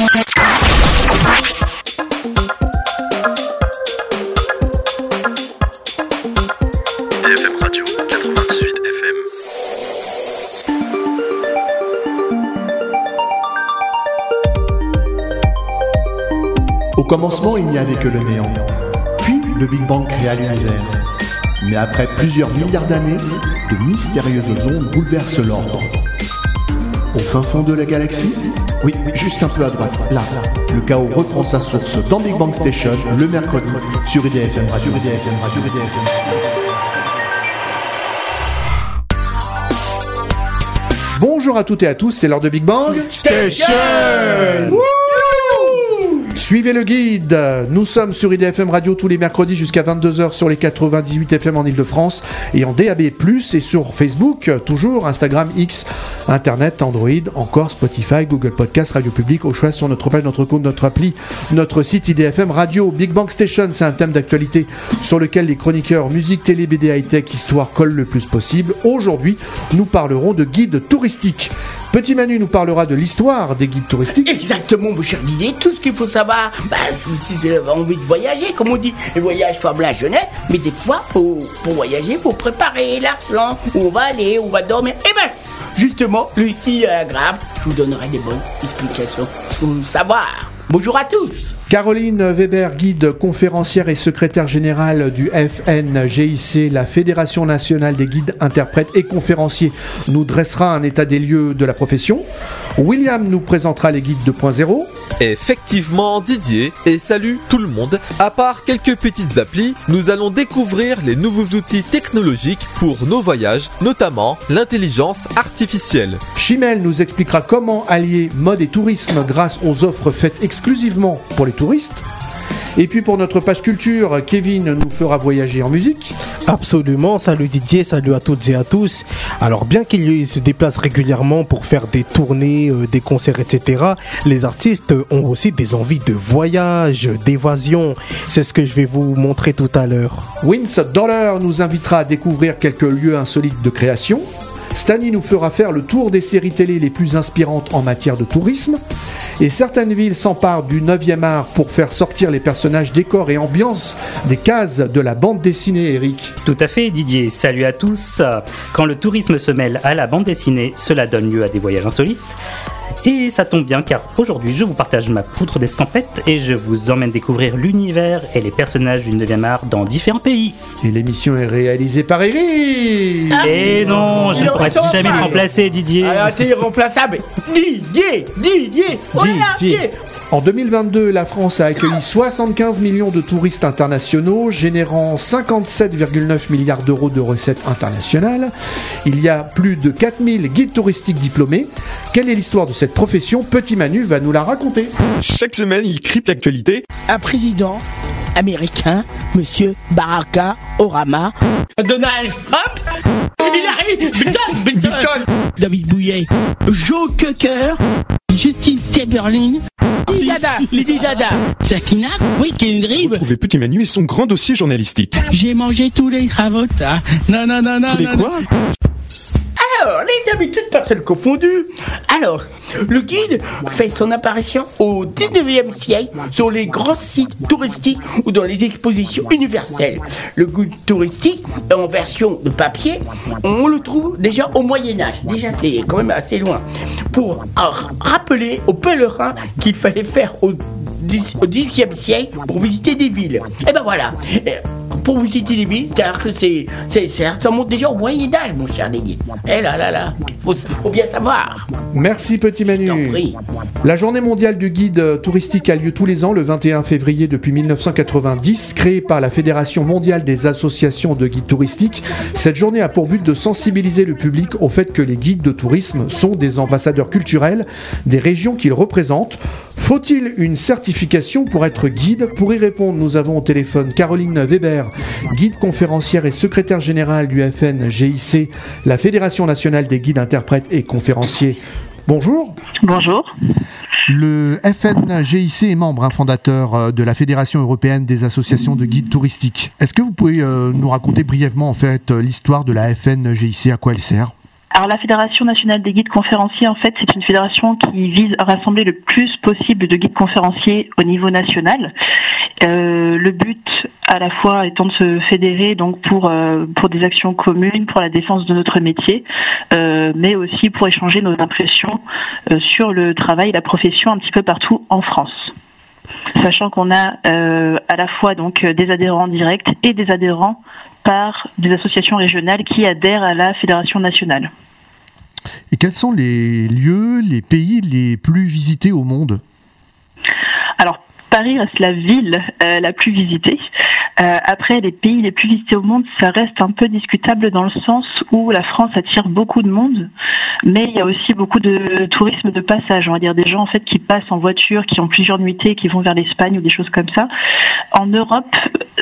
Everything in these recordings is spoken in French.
BFM Radio 88 FM. Au commencement, il n'y avait que le néant. Puis, le Big Bang créa l'univers. Mais après plusieurs milliards d'années, de mystérieuses ondes bouleversent l'ordre. Au fin fond de la galaxie, oui, juste un peu à droite, là, le chaos reprend sa source dans Big Bang Station, le mercredi, sur IDFM Radio. Bonjour à toutes et à tous, c'est l'heure de Big Bang Station. Suivez le guide. Nous sommes sur IDFM Radio tous les mercredis jusqu'à 22h sur les 98 FM en Ile-de-France et en DAB+, et sur Facebook, toujours, Instagram, X, Internet, Android, encore Spotify, Google Podcast, Radio Public, au choix sur notre page, notre compte, notre appli, notre site IDFM Radio. Big Bang Station, c'est un thème d'actualité sur lequel les chroniqueurs musique, télé, BD, high-tech, histoire collent le plus possible. Aujourd'hui, nous parlerons de guides touristiques. Petit Manu nous parlera de l'histoire des guides touristiques. Exactement, mon cher Didier, tout ce qu'il faut savoir, si vous avez envie de voyager, comme on dit, les voyages font la jeunesse, mais des fois, pour voyager, il faut préparer l'argent, où on va aller, où on va dormir. Et bien, justement, le guide agréable, je vous donnerai des bonnes explications sur le savoir. Bonjour à tous. Caroline Weber, guide conférencière et secrétaire générale du FNGIC, la Fédération nationale des guides, interprètes et conférenciers, nous dressera un état des lieux de la profession. William nous présentera les guides 2.0. Effectivement, Didier, et salut tout le monde. À part quelques petites applis, nous allons découvrir les nouveaux outils technologiques pour nos voyages, notamment l'intelligence artificielle. Chimel nous expliquera comment allier mode et tourisme grâce aux offres faites exclusivement pour les touristes. Et puis pour notre page culture, Kevin nous fera voyager en musique. Absolument, salut Didier, salut à toutes et à tous. Alors bien qu'il se déplace régulièrement pour faire des tournées, des concerts, etc., les artistes ont aussi des envies de voyage, d'évasion. C'est ce que je vais vous montrer tout à l'heure. Vince Dollar nous invitera à découvrir quelques lieux insolites de création. Stani nous fera faire le tour des séries télé les plus inspirantes en matière de tourisme. Et certaines villes s'emparent du 9e art pour faire sortir les personnages, décors et ambiances des cases de la bande dessinée, Eric. Tout à fait, Didier. Salut à tous. Quand le tourisme se mêle à la bande dessinée, cela donne lieu à des voyages insolites. Et ça tombe bien car aujourd'hui je vous partage ma poudre d'escampette et je vous emmène découvrir l'univers et les personnages du 9e art dans différents pays. Et l'émission est réalisée par Eric. Et non, je ne pourrais jamais te remplacer, Didier. Alors t'es irremplaçable. Didier. En 2022, la France a accueilli 75 millions de touristes internationaux, générant 57,9 milliards d'euros de recettes internationales. Il y a plus de 4000 guides touristiques diplômés. Quelle est l'histoire de cette profession? Petit Manu va nous la raconter. Chaque semaine, il crypte l'actualité. Un président américain, Monsieur Barack Obama, Donald Trump, Hillary Clinton, David Bouillet, Joe Cocker, Justine Timberlake, Lady Dada, Sakina, oui, Kendrick. Retrouvez Petit Manu et son grand dossier journalistique. J'ai mangé tous les cravotas. Non. Tous les quoi? Alors, les amis, toutes personnes confondues. Alors, le guide fait son apparition au 19e siècle sur les grands sites touristiques ou dans les expositions universelles. Le guide touristique, en version de papier, on le trouve déjà au Moyen-Âge. Déjà, c'est quand même assez loin. Pour rappeler aux pèlerins qu'il fallait faire au 18e siècle pour visiter des villes. Et ben voilà. Pour visiter des villes, c'est-à-dire que ça monte déjà au Moyen-Âge, mon cher Didier. Eh là, faut bien savoir. Merci Petit Manu. La journée mondiale du guide touristique a lieu tous les ans, le 21 février depuis 1990, créée par la Fédération mondiale des associations de guides touristiques. Cette journée a pour but de sensibiliser le public au fait que les guides de tourisme sont des ambassadeurs culturels des régions qu'ils représentent. Faut-il une certification pour être guide? Pour y répondre, nous avons au téléphone Caroline Weber, guide conférencière et secrétaire générale du FNGIC, la Fédération nationale des guides, interprètes et conférenciers. Bonjour. Bonjour. Le FNGIC est membre fondateur de la Fédération européenne des associations de guides touristiques. Est-ce que vous pouvez nous raconter brièvement en fait l'histoire de la FNGIC, à quoi elle sert ? Alors la Fédération nationale des guides conférenciers, en fait, c'est une fédération qui vise à rassembler le plus possible de guides conférenciers au niveau national. Le but, à la fois, étant de se fédérer donc pour des actions communes, pour la défense de notre métier, mais aussi pour échanger nos impressions sur le travail et la profession un petit peu partout en France. Sachant qu'on a à la fois donc des adhérents directs et des adhérents par des associations régionales qui adhèrent à la fédération nationale. Et quels sont les lieux, les pays les plus visités au monde ? Alors, Paris reste la ville la plus visitée. Après, les pays les plus visités au monde, ça reste un peu discutable dans le sens où la France attire beaucoup de monde, mais il y a aussi beaucoup de tourisme de passage. On va dire des gens en fait qui passent en voiture, qui ont plusieurs nuitées, qui vont vers l'Espagne ou des choses comme ça. En Europe,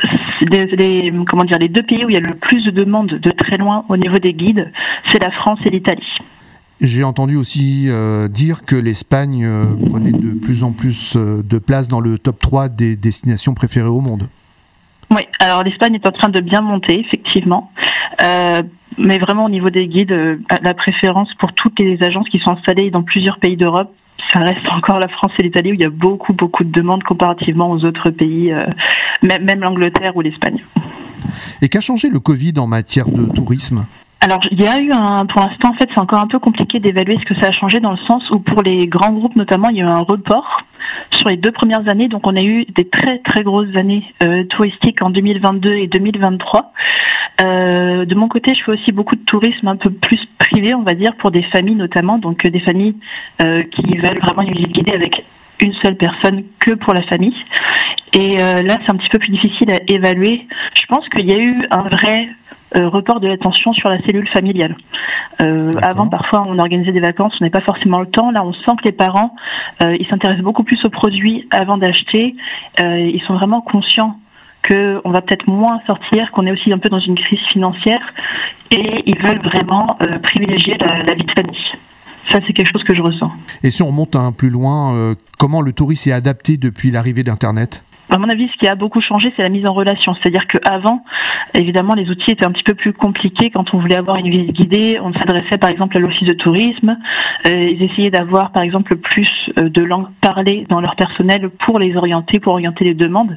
les deux pays où il y a le plus de demandes de très loin au niveau des guides, c'est la France et l'Italie. J'ai entendu aussi dire que l'Espagne prenait de plus en plus de place dans le top 3 des destinations préférées au monde. Oui, alors l'Espagne est en train de bien monter, effectivement. Mais vraiment au niveau des guides, la préférence pour toutes les agences qui sont installées dans plusieurs pays d'Europe, ça reste encore la France et l'Italie où il y a beaucoup de demandes comparativement aux autres pays, même l'Angleterre ou l'Espagne. Et qu'a changé le Covid en matière de tourisme ? Alors, il y a eu pour l'instant, en fait, c'est encore un peu compliqué d'évaluer ce que ça a changé dans le sens où pour les grands groupes, notamment, il y a eu un report sur les 2 premières années. Donc, on a eu des très, très grosses années touristiques en 2022 et 2023. De mon côté, je fais aussi beaucoup de tourisme un peu plus privé, on va dire, pour des familles notamment. Donc, des familles qui veulent vraiment une visite guidée avec une seule personne que pour la famille. Et là, c'est un petit peu plus difficile à évaluer. Je pense qu'il y a eu un vrai report de l'attention sur la cellule familiale. Avant, parfois, on organisait des vacances, on n'avait pas forcément le temps. Là, on sent que les parents, ils s'intéressent beaucoup plus aux produits avant d'acheter. Ils sont vraiment conscients qu'on va peut-être moins sortir, qu'on est aussi un peu dans une crise financière, et ils veulent vraiment privilégier la vie de famille. Ça, c'est quelque chose que je ressens. Et si on remonte un plus loin, comment le tourisme est adapté depuis l'arrivée d'Internet ? À mon avis, ce qui a beaucoup changé, c'est la mise en relation. C'est-à-dire qu'avant, évidemment, les outils étaient un petit peu plus compliqués. Quand on voulait avoir une visite guidée, on s'adressait par exemple à l'office de tourisme. Ils essayaient d'avoir par exemple plus de langues parlées dans leur personnel pour les orienter, pour orienter les demandes.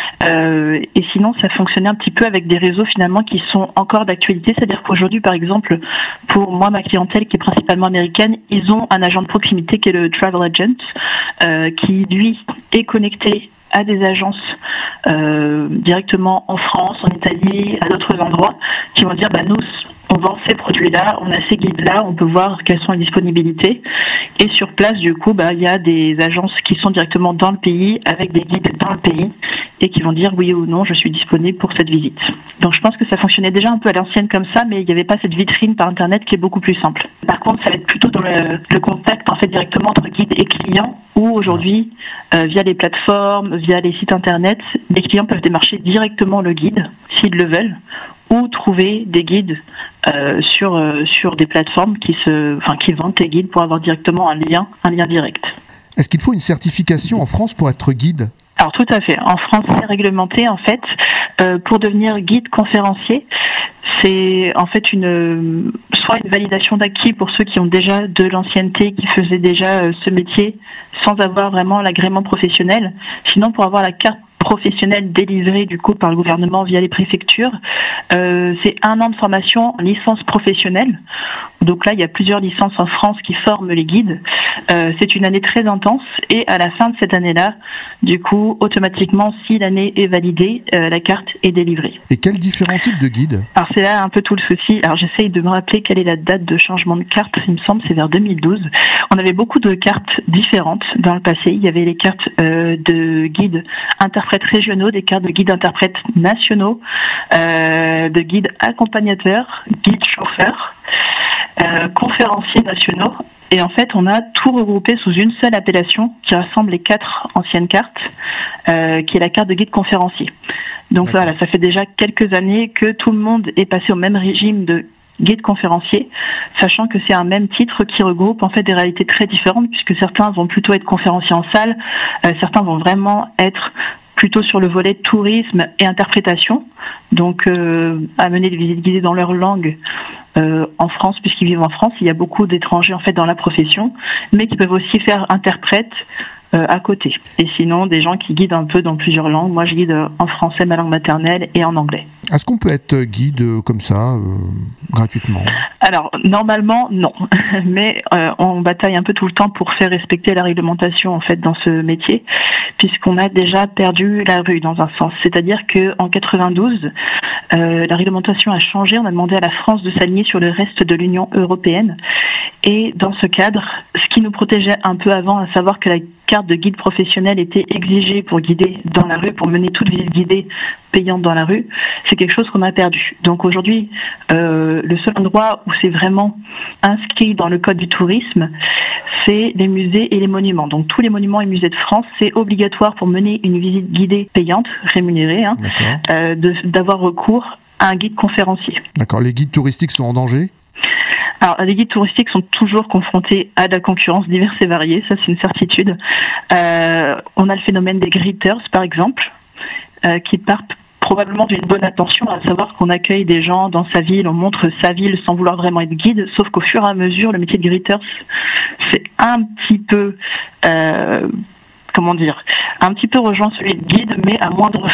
Et sinon, ça fonctionnait un petit peu avec des réseaux finalement qui sont encore d'actualité. C'est-à-dire qu'aujourd'hui, par exemple, pour moi, ma clientèle qui est principalement américaine, ils ont un agent de proximité qui est le Travel Agent, qui lui est connecté à des agences directement en France, en Italie, à d'autres endroits, qui vont dire nous, on vend ces produits-là, on a ces guides-là, on peut voir quelles sont les disponibilités. Et sur place, du coup, il y a des agences qui sont directement dans le pays, avec des guides dans le pays, et qui vont dire oui ou non, je suis disponible pour cette visite. Donc je pense que ça fonctionnait déjà un peu à l'ancienne comme ça, mais il n'y avait pas cette vitrine par Internet qui est beaucoup plus simple. Par contre, ça va être plutôt dans le contact en fait directement entre guide et client, où aujourd'hui, via les plateformes, via les sites Internet, les clients peuvent démarcher directement le guide, s'ils le veulent, ou trouver des guides sur des plateformes qui vendent des guides pour avoir directement un lien direct. Est-ce qu'il faut une certification en France pour être guide ? Alors tout à fait. En France, c'est réglementé en fait. Pour devenir guide conférencier, c'est en fait soit une validation d'acquis pour ceux qui ont déjà de l'ancienneté, qui faisaient déjà ce métier sans avoir vraiment l'agrément professionnel. Sinon, pour avoir la carte professionnelle délivrée du coup par le gouvernement via les préfectures, c'est 1 an de formation en licence professionnelle. Donc là, il y a plusieurs licences en France qui forment les guides. C'est une année très intense et à la fin de cette année-là, du coup, automatiquement, si l'année est validée, la carte est délivrée. Et quels différents types de guides ? Alors c'est là un peu tout le souci. Alors j'essaye de me rappeler quelle est la date de changement de carte. Il me semble c'est vers 2012. On avait beaucoup de cartes différentes dans le passé. Il y avait les cartes de guides interprètes régionaux, des cartes de guides interprètes nationaux, de guides accompagnateurs, guides chauffeurs, conférenciers nationaux. Et en fait, on a tout regroupé sous une seule appellation qui rassemble les 4 anciennes cartes, qui est la carte de guide conférencier. Donc voilà, ça fait déjà quelques années que tout le monde est passé au même régime de guide conférencier, sachant que c'est un même titre qui regroupe en fait des réalités très différentes, puisque certains vont plutôt être conférenciers en salle, certains vont vraiment être plutôt sur le volet tourisme et interprétation, donc amener des visites guidées dans leur langue en France, puisqu'ils vivent en France. Il y a beaucoup d'étrangers en fait dans la profession, mais qui peuvent aussi faire interprète à côté. Et sinon, des gens qui guident un peu dans plusieurs langues. Moi, je guide en français, ma langue maternelle, et en anglais. Est-ce qu'on peut être guide comme ça, gratuitement ? Alors, normalement, non. Mais on bataille un peu tout le temps pour faire respecter la réglementation, en fait, dans ce métier, puisqu'on a déjà perdu la rue, dans un sens. C'est-à-dire qu'en 92, la réglementation a changé. On a demandé à la France de s'aligner sur le reste de l'Union européenne. Et dans ce cadre, ce qui nous protégeait un peu avant, à savoir que la carte de guide professionnel était exigée pour guider dans la rue, pour mener toute visite guidée payante dans la rue, c'est quelque chose qu'on a perdu. Donc aujourd'hui, le seul endroit où c'est vraiment inscrit dans le code du tourisme, c'est les musées et les monuments. Donc tous les monuments et musées de France, c'est obligatoire pour mener une visite guidée payante, rémunérée, d'avoir recours à un guide conférencier. D'accord. Les guides touristiques sont en danger ? Alors, les guides touristiques sont toujours confrontés à de la concurrence diverse et variée, ça c'est une certitude. On a le phénomène des greeters, par exemple, qui partent probablement d'une bonne intention, à savoir qu'on accueille des gens dans sa ville, on montre sa ville sans vouloir vraiment être guide, sauf qu'au fur et à mesure, le métier de greeter, c'est un petit peu... un petit peu rejoint celui de guide, mais à moindre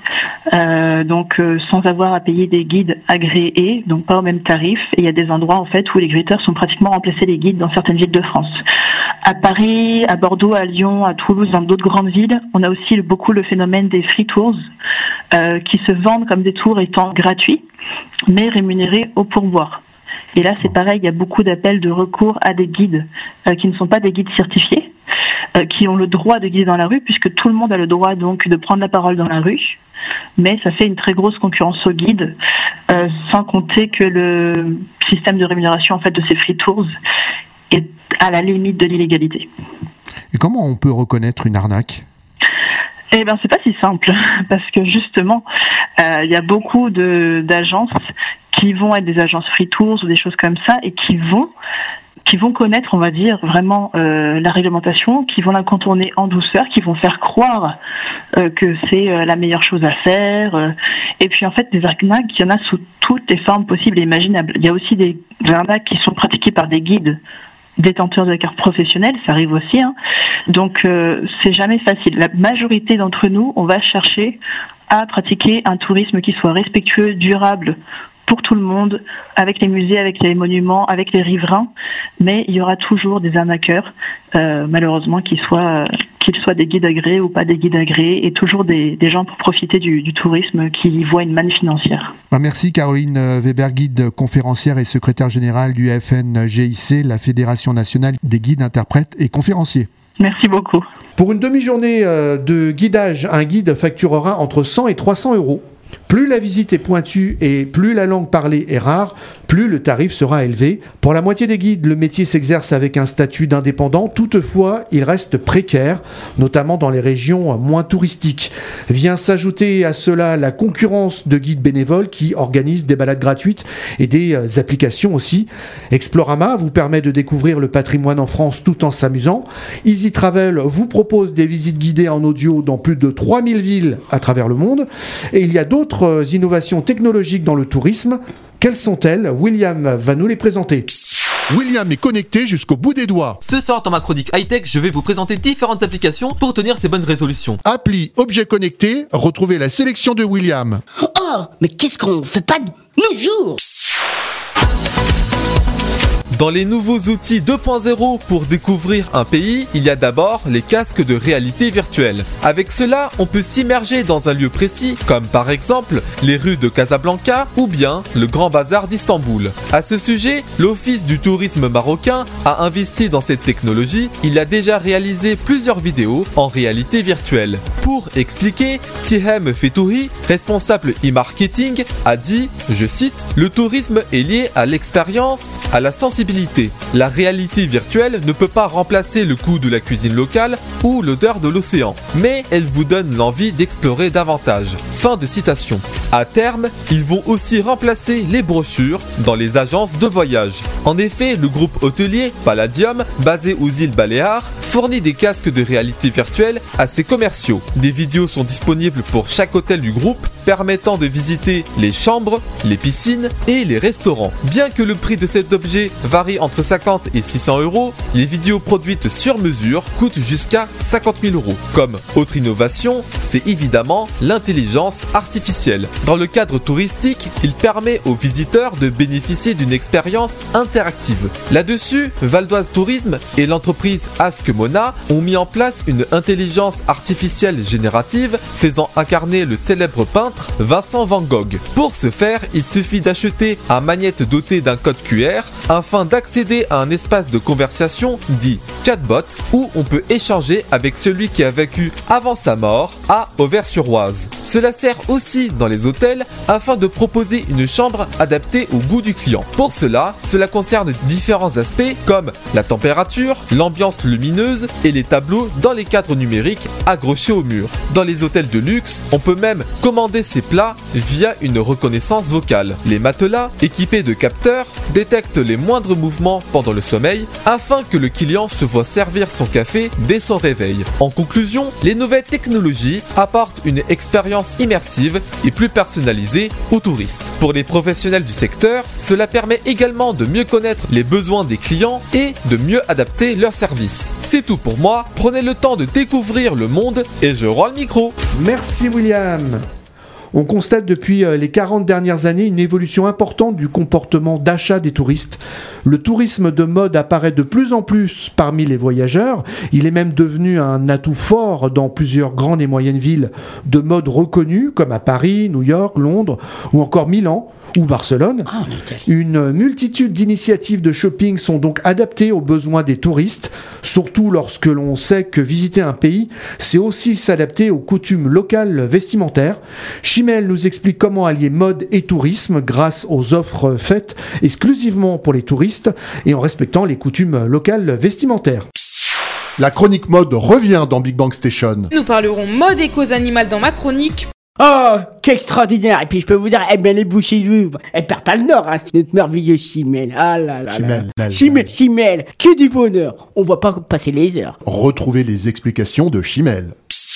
frais, sans avoir à payer des guides agréés, donc pas au même tarif. Et il y a des endroits en fait où les greeters sont pratiquement remplacés des guides dans certaines villes de France. À Paris, à Bordeaux, à Lyon, à Toulouse, dans d'autres grandes villes, on a aussi beaucoup le phénomène des free tours, qui se vendent comme des tours étant gratuits, mais rémunérés au pourboire. Et là, c'est pareil, il y a beaucoup d'appels de recours à des guides qui ne sont pas des guides certifiés, qui ont le droit de guider dans la rue, puisque tout le monde a le droit donc de prendre la parole dans la rue, mais ça fait une très grosse concurrence aux guides, sans compter que le système de rémunération en fait de ces free tours est à la limite de l'illégalité. Et comment on peut reconnaître une arnaque ? Eh ben, c'est pas si simple, parce que justement, il y a beaucoup d'agences qui vont être des agences free tours ou des choses comme ça, et qui vont connaître, on va dire, vraiment la réglementation, qui vont la contourner en douceur, qui vont faire croire que c'est la meilleure chose à faire. Et puis en fait, des arnaques, il y en a sous toutes les formes possibles et imaginables. Il y a aussi des arnaques qui sont pratiquées par des guides détenteurs de la carte professionnelle, ça arrive aussi. Donc c'est jamais facile. La majorité d'entre nous, on va chercher à pratiquer un tourisme qui soit respectueux, durable, pour tout le monde, avec les musées, avec les monuments, avec les riverains, mais il y aura toujours des arnaqueurs, malheureusement, qu'ils soient des guides agréés ou pas des guides agréés, et toujours des gens pour profiter du tourisme qui y voient une manne financière. Merci Caroline Weber, guide conférencière et secrétaire générale du FNGIC, la Fédération nationale des guides, interprètes et conférenciers. Merci beaucoup. Pour une demi-journée de guidage, un guide facturera entre 100 et 300 euros. Plus la visite est pointue et plus la langue parlée est rare, plus le tarif sera élevé. Pour la moitié des guides, le métier s'exerce avec un statut d'indépendant. Toutefois, il reste précaire, notamment dans les régions moins touristiques. Vient s'ajouter à cela la concurrence de guides bénévoles qui organisent des balades gratuites et des applications aussi. Explorama vous permet de découvrir le patrimoine en France tout en s'amusant. Easy Travel vous propose des visites guidées en audio dans plus de 3000 villes à travers le monde. Et il y a d'autres innovations technologiques dans le tourisme. Quelles sont-elles ? William va nous les présenter. William est connecté jusqu'au bout des doigts. Ce soir dans ma chronique high-tech, je vais vous présenter différentes applications pour tenir ces bonnes résolutions. Appli Objet Connecté, retrouvez la sélection de William. Oh, mais qu'est-ce qu'on fait pas de nos jours ? Dans les nouveaux outils 2.0 pour découvrir un pays, il y a d'abord les casques de réalité virtuelle. Avec cela, on peut s'immerger dans un lieu précis, comme par exemple les rues de Casablanca ou bien le Grand Bazar d'Istanbul. À ce sujet, l'Office du tourisme marocain a investi dans cette technologie. Il a déjà réalisé plusieurs vidéos en réalité virtuelle. Pour expliquer, Sihem Fetouhi, responsable e-marketing, a dit, je cite, « Le tourisme est lié à l'expérience, à la sensibilité accessibilité. La réalité virtuelle ne peut pas remplacer le goût de la cuisine locale ou l'odeur de l'océan, mais elle vous donne l'envie d'explorer davantage. Fin de citation. À terme, ils vont aussi remplacer les brochures dans les agences de voyage. En effet, le groupe hôtelier Palladium, basé aux îles Baléares, fournit des casques de réalité virtuelle à ses commerciaux. Des vidéos sont disponibles pour chaque hôtel du groupe, permettant de visiter les chambres, les piscines et les restaurants. Bien que le prix de cet objet varie entre 50 et 600 €, les vidéos produites sur mesure coûtent jusqu'à 50 000 €. Comme autre innovation, c'est évidemment l'intelligence artificielle. Dans le cadre touristique, il permet aux visiteurs de bénéficier d'une expérience interactive. Là-dessus, Val d'Oise Tourisme et l'entreprise Ask Mona ont mis en place une intelligence artificielle générative faisant incarner le célèbre peintre Vincent Van Gogh. Pour ce faire, il suffit d'acheter un magnète doté d'un code QR afin d'accéder à un espace de conversation dit chatbot où on peut échanger avec celui qui a vécu avant sa mort à Auvers-sur-Oise. Cela sert aussi dans les hôtels afin de proposer une chambre adaptée au goût du client. Pour cela concerne différents aspects comme la température, l'ambiance lumineuse et les tableaux dans les cadres numériques accrochés au mur. Dans les hôtels de luxe, on peut même commander ses plats via une reconnaissance vocale. Les matelas, équipés de capteurs, détectent les moindres mouvements pendant le sommeil afin que le client se voit servir son café dès son réveil. En conclusion, les nouvelles technologies apportent une expérience immersive et plus personnalisée aux touristes. Pour les professionnels du secteur, cela permet également de mieux connaître les besoins des clients et de mieux adapter leurs services. C'est tout pour moi, prenez le temps de découvrir le monde et je rends le micro. Merci William. On constate depuis les 40 dernières années une évolution importante du comportement d'achat des touristes. Le tourisme de mode apparaît de plus en plus parmi les voyageurs. Il est même devenu un atout fort dans plusieurs grandes et moyennes villes de mode reconnues comme à Paris, New York, Londres ou encore Milan ou Barcelone. Une multitude d'initiatives de shopping sont donc adaptées aux besoins des touristes, surtout lorsque l'on sait que visiter un pays, c'est aussi s'adapter aux coutumes locales vestimentaires. Chimel nous explique comment allier mode et tourisme grâce aux offres faites exclusivement pour les touristes et en respectant les coutumes locales vestimentaires. La chronique mode revient dans Big Bang Station. Nous parlerons mode et cause animale dans ma chronique. Oh, qu'extraordinaire! Et puis je peux vous dire, les bouchées doubles, elle perd pas le nord, hein, c'est notre merveilleux Chimel. Ah là là là. Chimel, que du bonheur. On voit pas passer les heures. Retrouvez les explications de Chimel.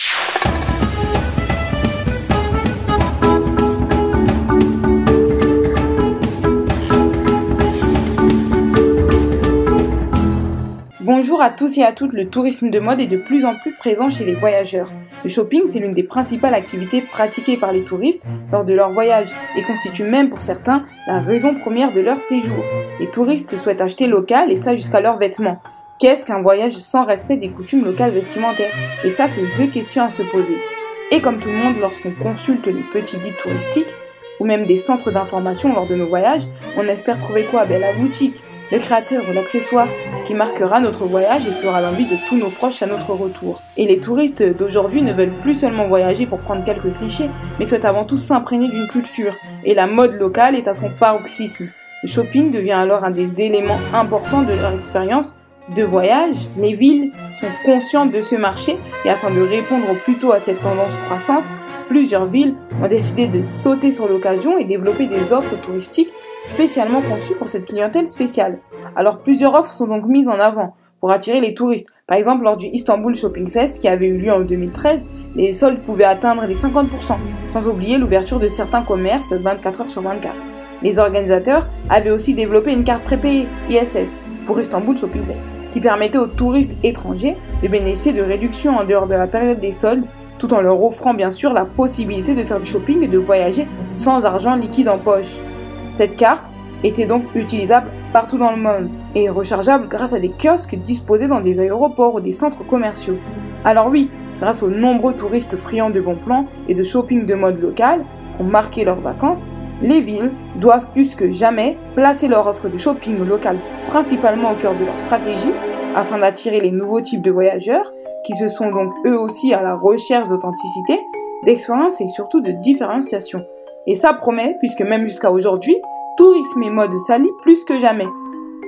Bonjour à tous et à toutes, le tourisme de mode est de plus en plus présent chez les voyageurs. Le shopping, c'est l'une des principales activités pratiquées par les touristes lors de leur voyage et constitue même pour certains la raison première de leur séjour. Les touristes souhaitent acheter local et ça jusqu'à leurs vêtements. Qu'est-ce qu'un voyage sans respect des coutumes locales vestimentaires? Et ça, c'est deux questions à se poser. Et comme tout le monde, lorsqu'on consulte les petits guides touristiques ou même des centres d'information lors de nos voyages, on espère trouver quoi? La boutique, le créateur ou l'accessoire qui marquera notre voyage et fera l'envie de tous nos proches à notre retour. Et les touristes d'aujourd'hui ne veulent plus seulement voyager pour prendre quelques clichés, mais souhaitent avant tout s'imprégner d'une culture. Et la mode locale est à son paroxysme. Le shopping devient alors un des éléments importants de leur expérience de voyage. Les villes sont conscientes de ce marché et afin de répondre au plus tôt à cette tendance croissante, plusieurs villes ont décidé de sauter sur l'occasion et développer des offres touristiques spécialement conçues pour cette clientèle spéciale. Alors plusieurs offres sont donc mises en avant pour attirer les touristes. Par exemple, lors du Istanbul Shopping Fest qui avait eu lieu en 2013, les soldes pouvaient atteindre les 50%, sans oublier l'ouverture de certains commerces 24 heures sur 24. Les organisateurs avaient aussi développé une carte prépayée ISF pour Istanbul Shopping Fest, qui permettait aux touristes étrangers de bénéficier de réductions en dehors de la période des soldes, tout en leur offrant bien sûr la possibilité de faire du shopping et de voyager sans argent liquide en poche. Cette carte était donc utilisable partout dans le monde et rechargeable grâce à des kiosques disposés dans des aéroports ou des centres commerciaux. Alors oui, grâce aux nombreux touristes friands de bons plans et de shopping de mode local qui ont marqué leurs vacances, les villes doivent plus que jamais placer leur offre de shopping local principalement au cœur de leur stratégie afin d'attirer les nouveaux types de voyageurs qui se sont donc eux aussi à la recherche d'authenticité, d'expérience et surtout de différenciation. Et ça promet, puisque même jusqu'à aujourd'hui, tourisme et mode s'allient plus que jamais.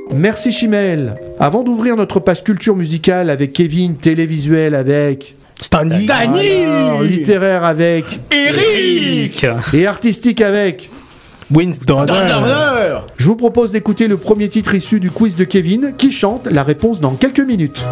Merci Chimel. Avant d'ouvrir notre page culture musicale avec Kevin, télévisuel avec Stani, littéraire avec Eric et artistique avec Winston. Je vous propose d'écouter le premier titre issu du quiz de Kevin qui chante la réponse dans quelques minutes.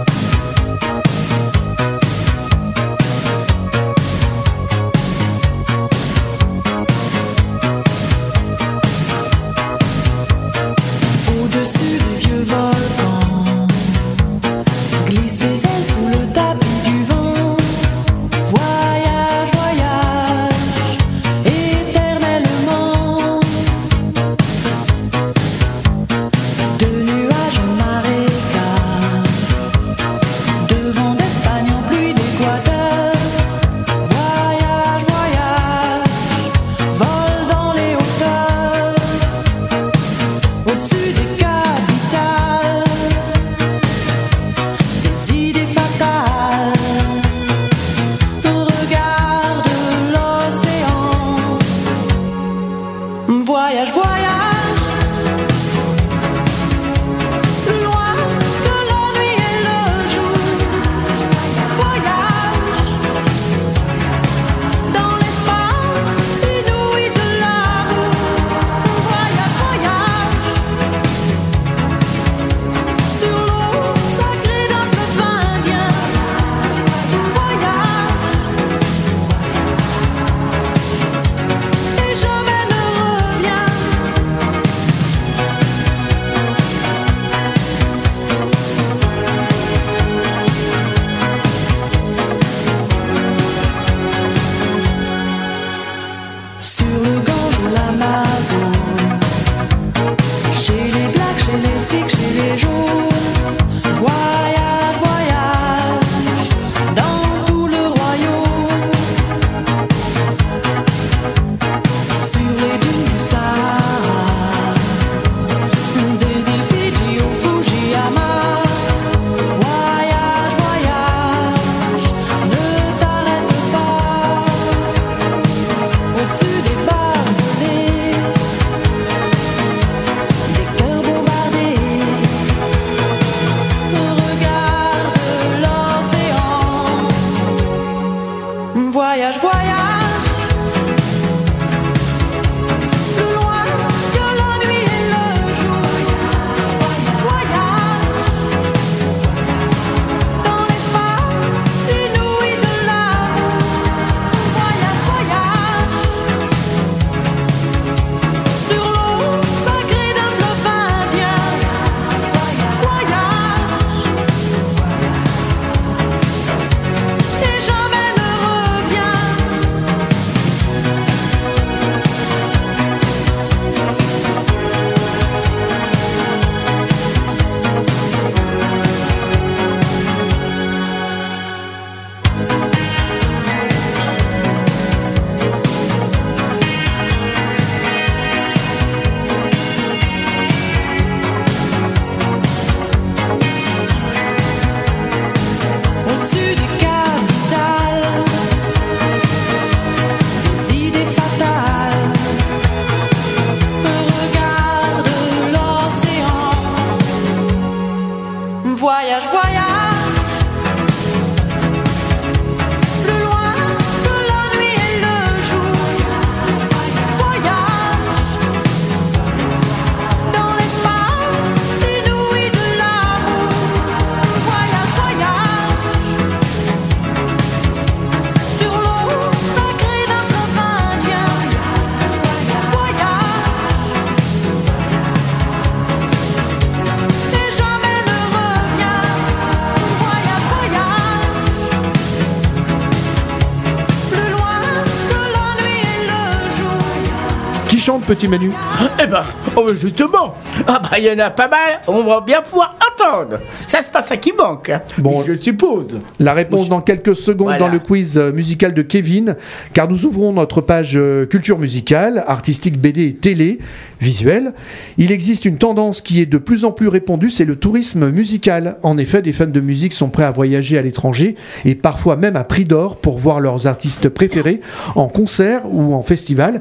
Chante petit Manu. Eh ben, justement, il y en a pas mal, on va bien pouvoir entendre. Ça se passe à qui manque, bon, je suppose. La réponse dans quelques secondes voilà. Dans le quiz musical de Kevin, car nous ouvrons notre page culture musicale, artistique, BD et télé, visuel. Il existe une tendance qui est de plus en plus répandue, c'est le tourisme musical. En effet, des fans de musique sont prêts à voyager à l'étranger et parfois même à prix d'or pour voir leurs artistes préférés en concert ou en festival.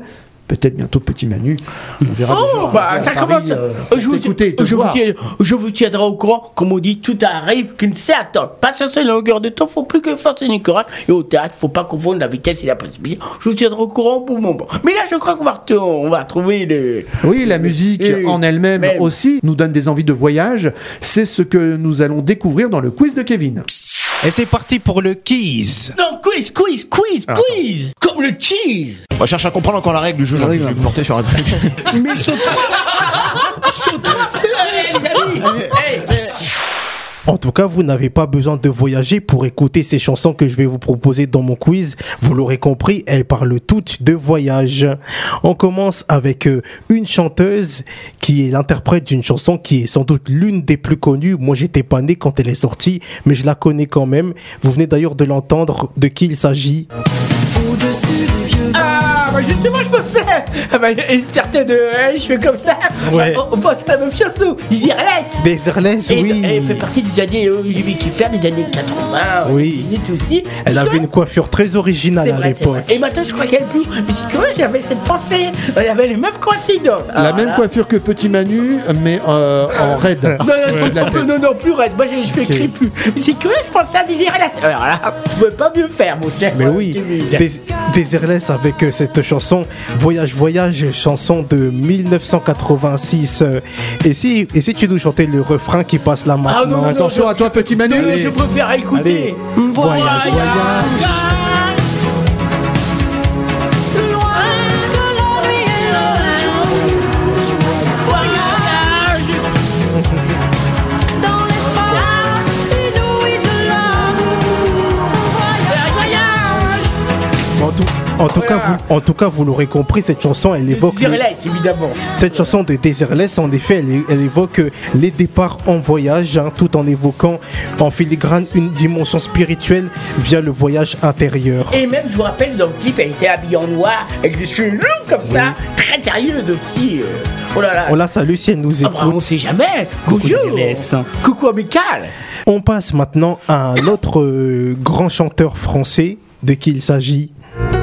peut-être bientôt Petit Manu. On verra. Oh, bah ça commence. Je vous tiendrai au courant. Comme on dit, tout arrive qu'une certaine patience et longueur de temps. Faut plus que force et courage. Et au théâtre, faut pas confondre la vitesse et la précipitation. Je vous tiendrai au courant pour le moment. Mais là, je crois qu'on va retrouver le. Oui, la musique en elle-même aussi nous donne des envies de voyage. C'est ce que nous allons découvrir dans le quiz de Kevin. Et c'est parti pour le quiz. Non, quiz. Comme le cheese. On cherche à comprendre encore la règle du jeu. Je vais me porter sur un truc. Mais En tout cas, vous n'avez pas besoin de voyager pour écouter ces chansons que je vais vous proposer dans mon quiz. Vous l'aurez compris, elles parlent toutes de voyage. On commence avec une chanteuse qui est l'interprète d'une chanson qui est sans doute l'une des plus connues. Moi, j'étais pas né quand elle est sortie, mais je la connais quand même. Vous venez d'ailleurs de l'entendre. De qui il s'agit? Justement, je pensais une certaine je fais comme ça. Ouais. On pense à la même chanson. Désirless, oui. Elle fait partie des années des années 80. Oui. Aussi. Elle avait une coiffure très originale à l'époque. Et maintenant, je crois qu'elle plus. Mais c'est que j'avais cette pensée. Elle avait les mêmes coïncidences. La même coiffure que Petit Manu, mais en raide. Non, plus raide. Moi, je fais crépus. Mais c'est que je pensais à Désirless. Alors là, je pouvais pas mieux faire, mon cher. Mais oui, Désirless avec cette chanson Voyage, chanson de 1986. Et si tu nous chantais le refrain qui passe là maintenant? Attention à toi, Petit Manu. Je préfère écouter. Voyage. En tout cas, vous l'aurez compris, cette chanson, elle évoque Désirless, évidemment. Cette chanson de Désirless, en effet, elle évoque les départs en voyage, tout en évoquant en filigrane une dimension spirituelle via le voyage intérieur. Et même, je vous rappelle, dans le clip, elle était habillée en noir, avec des cheveux longs comme ça, très sérieuse aussi. Oh là là. On la salue si elle nous écoute. On sait jamais. Bonjour. Coucou amical. On passe maintenant à un autre grand chanteur français. De qui il s'agit?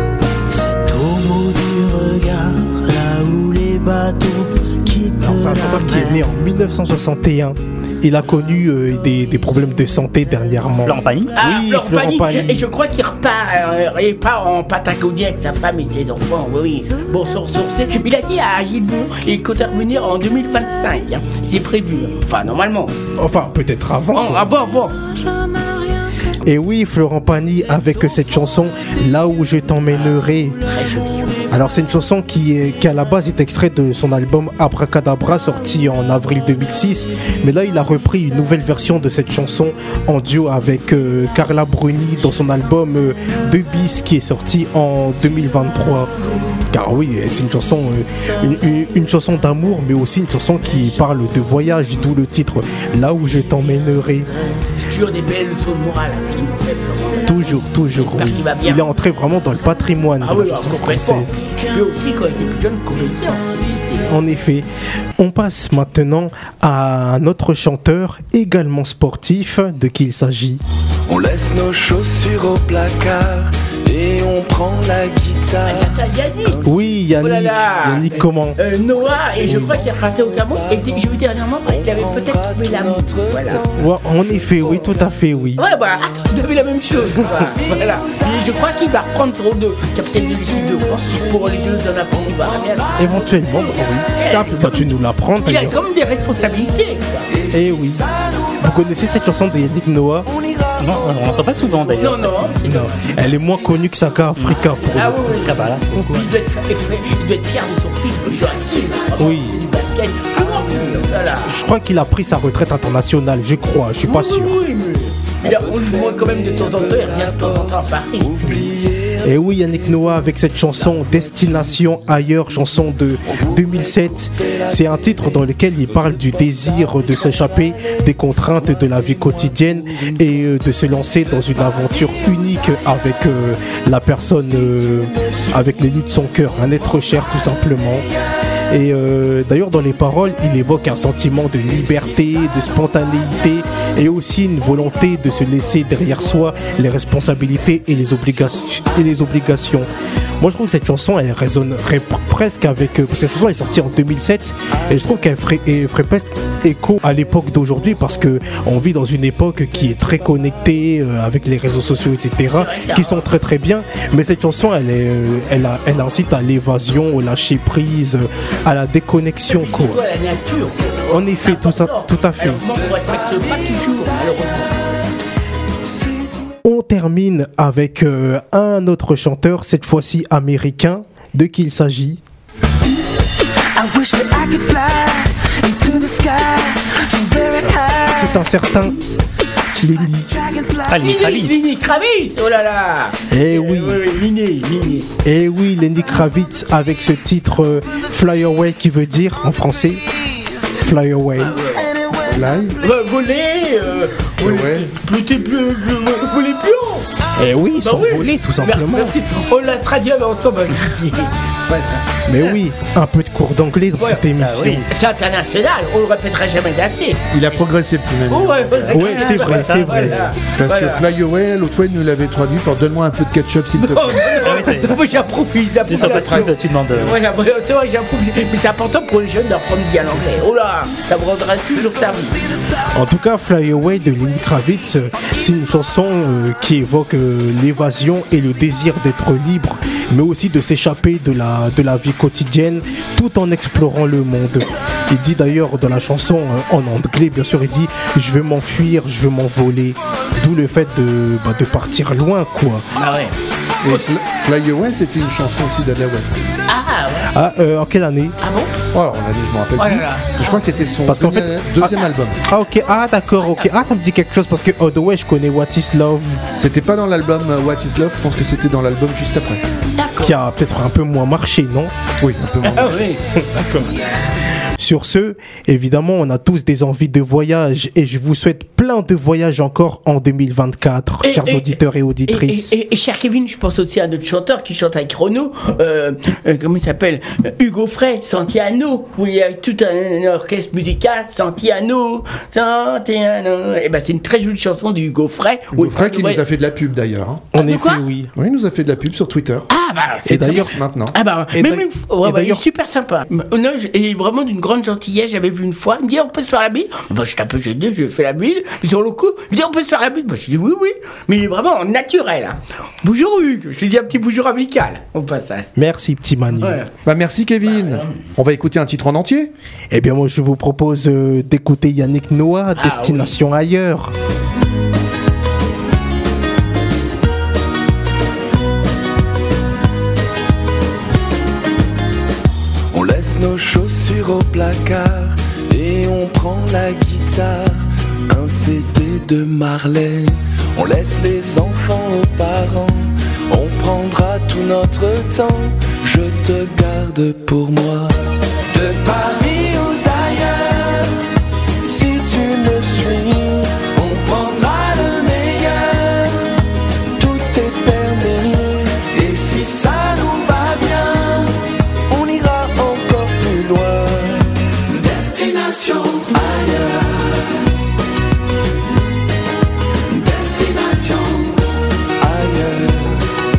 C'est un chanteur qui est né en 1961. Il a connu des problèmes de santé dernièrement. Florent Pagny. Oui, Florent Pagny. Et je crois qu'il repart en Patagonie avec sa femme et ses enfants. Oui. Bon, sourcé. Il a dit à Gilles Bon qu'il compte revenir en 2025. C'est prévu. Enfin, normalement. Enfin, peut-être avant. Avant. Et oui, Florent Pagny avec cette chanson Là où je t'emmènerai. Très jolie. Alors c'est une chanson qui à la base est extraite de son album Abracadabra sorti en avril 2006, mais là il a repris une nouvelle version de cette chanson en duo avec Carla Bruni dans son album De Bis qui est sorti en 2023. Car oui, c'est une chanson une chanson d'amour, mais aussi une chanson qui parle de voyage, d'où le titre Là où je t'emmènerai. C'est toujours des belles leçons de morale qui nous fait Florent. Toujours, oui. Il est entré vraiment dans le patrimoine de la chanson française. Mais aussi quand il était plus jeune, comédien. En effet, on passe maintenant à un autre chanteur également sportif. De qui il s'agit? On laisse nos chaussures au placard et on prend la guitare. Yannick. Oui, Yannick comment? Noah, et je crois qu'il a raté au Cameroun. Et j'ai vu dernièrement qu'il avait peut-être trouvé l'amour. Voilà. Ouais, en effet, oui, tout à fait, oui. Ouais, bah, vous avez la même chose. Voilà. Et je crois qu'il va reprendre son rôle de capitaine de l'équipe de France pour les Jeux de la Coupe. Éventuellement, oui. Tu nous l'apprends. Il a comme des responsabilités. Eh oui. Vous connaissez cette chanson de Yannick Noah? Non, on n'entend pas souvent d'ailleurs. Non. Elle est moins connue que Saka Africa pour oui. Ah bah là. Il doit être fier de son fils, le Joachim. Oui. Du basket. Voilà. Je crois qu'il a pris sa retraite internationale, je crois, je suis pas sûr. Oui, mais on lui demande quand même de temps en temps, il revient de temps en temps à Paris. Et oui, Yannick Noah avec cette chanson Destination ailleurs, chanson de 2007. C'est un titre dans lequel il parle du désir de s'échapper des contraintes de la vie quotidienne et de se lancer dans une aventure unique avec la personne, avec l'élu de son cœur, un être cher tout simplement. Et d'ailleurs dans les paroles il évoque un sentiment de liberté, de spontanéité et aussi une volonté de se laisser derrière soi les responsabilités et les obligations. Moi je trouve que cette chanson elle résonnerait presque avec parce que cette chanson est sortie en 2007 et je trouve qu'elle ferait presque écho à l'époque d'aujourd'hui parce que on vit dans une époque qui est très connectée avec les réseaux sociaux etc qui sont très très bien, mais cette chanson elle incite à l'évasion, au lâcher prise, à la déconnexion quoi. À la nature. En effet, tout ça, tout à fait. Alors, moi, on respecte pas toujours, malheureusement. On termine avec un autre chanteur, cette fois-ci américain. De qui il s'agit? C'est un certain Lenny Kravitz, oh là là. Eh oui. Lenny. Eh oui, Lenny Kravitz avec ce titre Fly Away qui veut dire en français Fly Away. Fly. Voler, voler plus haut. Eh oui, s'envoler tout simplement. Merci. On l'a traduit ensemble. Voilà. Mais oui, un peu de cours d'anglais dans cette émission. Oui. C'est international, on le répétera jamais assez. Il a progressé depuis même. Oui, c'est vrai, c'est vrai. Parce que Fly Away, l'autre fois, il nous l'avait traduit par donne-moi un peu de ketchup s'il te plaît. Moi j'approuve. Tu demandes. Voilà, c'est vrai, j'approuve. Mais c'est important pour les jeunes d'apprendre bien l'anglais. Oh là, ça me rendra toujours service. En tout cas, Fly Away de Lenny Kravitz, c'est une chanson qui évoque l'évasion et le désir d'être libre, mais aussi de s'échapper de la vie quotidienne tout en explorant le monde. Il dit d'ailleurs dans la chanson en anglais, bien sûr, il dit je veux m'enfuir, je veux m'envoler. D'où le fait de partir loin, quoi. Ah ouais. Et Fly Away, c'était une chanson aussi d'Adèle. Ah ouais. En quelle année? Ah bon? Oh, alors l'année, je me rappelle plus. Je crois que c'était son deuxième album. Ah ok, d'accord, ok. Ah, ça me dit quelque chose parce que All the Way, je connais What Is Love. C'était pas dans l'album What Is Love, je pense que c'était dans l'album juste après. D'accord. Qui a peut-être un peu moins marché, non? Oui, un peu moins Oui, marché. d'accord. Sur ce, évidemment, on a tous des envies de voyage et je vous souhaite plein de voyages encore en 2024, chers auditeurs et auditrices. Et cher Kevin, je pense aussi à notre chanteur qui chante avec Renaud, comment il s'appelle, Hugo Frey, Santiano, où il y a tout un orchestre musical, Santiano. Et ben c'est une très jolie chanson de Hugo Frey. Hugo Frey qui nous a fait de la pub d'ailleurs. Hein. En effet, oui. Oui, il nous a fait de la pub sur Twitter. Ah bah c'est d'ailleurs maintenant. Ah bah il est super sympa. Et vraiment d'une grande gentillesse, j'avais vu une fois, il me dit on peut se faire la bise. Bah j'étais un peu gêné, je lui ai fait la bise, puis sur le coup, il me dit on peut se faire la bise. Bah je dis oui, mais il est vraiment naturel. Hein. Bonjour Hugues, je lui dis un petit bonjour amical au passage. Merci petit Manu. Ouais. Bah merci Kevin. On va écouter un titre en entier. Eh bien moi je vous propose d'écouter Yannick Noah, Destination ailleurs. On laisse nos chaussures au placard et on prend la guitare, un CD de Marley. On laisse les enfants aux parents, on prendra tout notre temps. Je te garde pour moi. De Paris ou d'ailleurs, si tu me suis, on prendra le meilleur. Tout est permis et si ça nous va bien, on ira encore plus loin. Destination ailleurs. Destination ailleurs.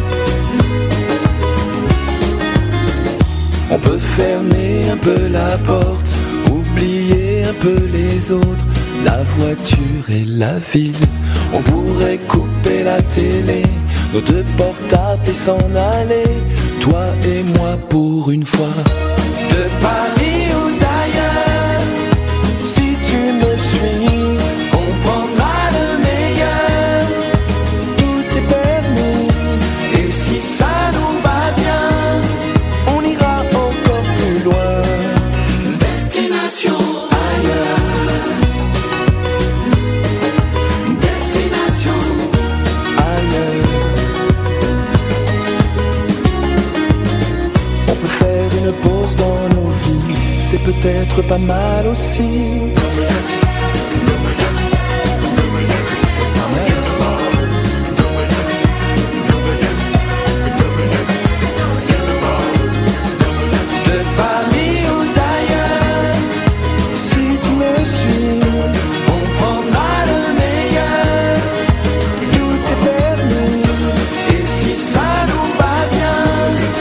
On peut fermer un peu la porte, oublier un peu les autres, la voiture et la ville. On pourrait couper la télé, nos deux portables et s'en aller, toi et moi pour une fois. De Paris ou d'ailleurs, si tu me suis, on prendra le meilleur. Tout est permis, et si ça nous va bien, on ira encore plus loin. Destination ailleurs. Destination ailleurs. On peut faire une pause dans nos vies, c'est peut-être pas mal aussi. De Paris ou d'ailleurs, si tu me suis, on prendra le meilleur. Tout est permis, et si ça nous va bien,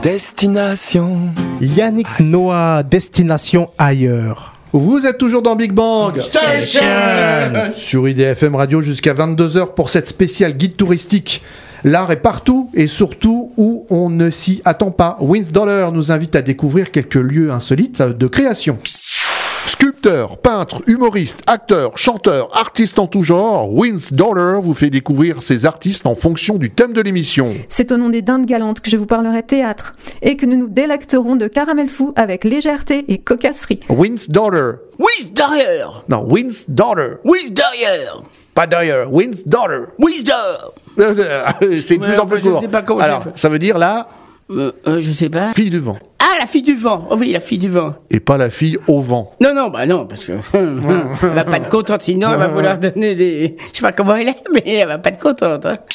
destination. Yannick Noah, destination ailleurs. Vous êtes toujours dans Big Bang Station sur IDFM Radio jusqu'à 22h pour cette spéciale guide touristique. L'art est partout et surtout où on ne s'y attend pas. Vince Dollar nous invite à découvrir quelques lieux insolites de création. Sculpteur, peintre, humoriste, acteur, chanteur, artiste en tout genre, Vince Dollar vous fait découvrir ses artistes en fonction du thème de l'émission. C'est au nom des dindes galantes que je vous parlerai théâtre et que nous nous délecterons de caramel fou avec légèreté et cocasserie. Vince Dollar. Vince Dollar. Non, Vince Dollar. Vince Dollar. Pas Dollar, Vince Dollar. Vince Dollar. C'est plus en plus court. Je sais pas comment alors, ça veut dire là je sais pas. Fille du vent. Ah, la fille du vent. Oh oui, la fille du vent. Et pas la fille au vent. Non, parce que elle va pas être contente, sinon elle va vouloir donner des... Je sais pas comment elle est, mais elle va pas être contente. Hein.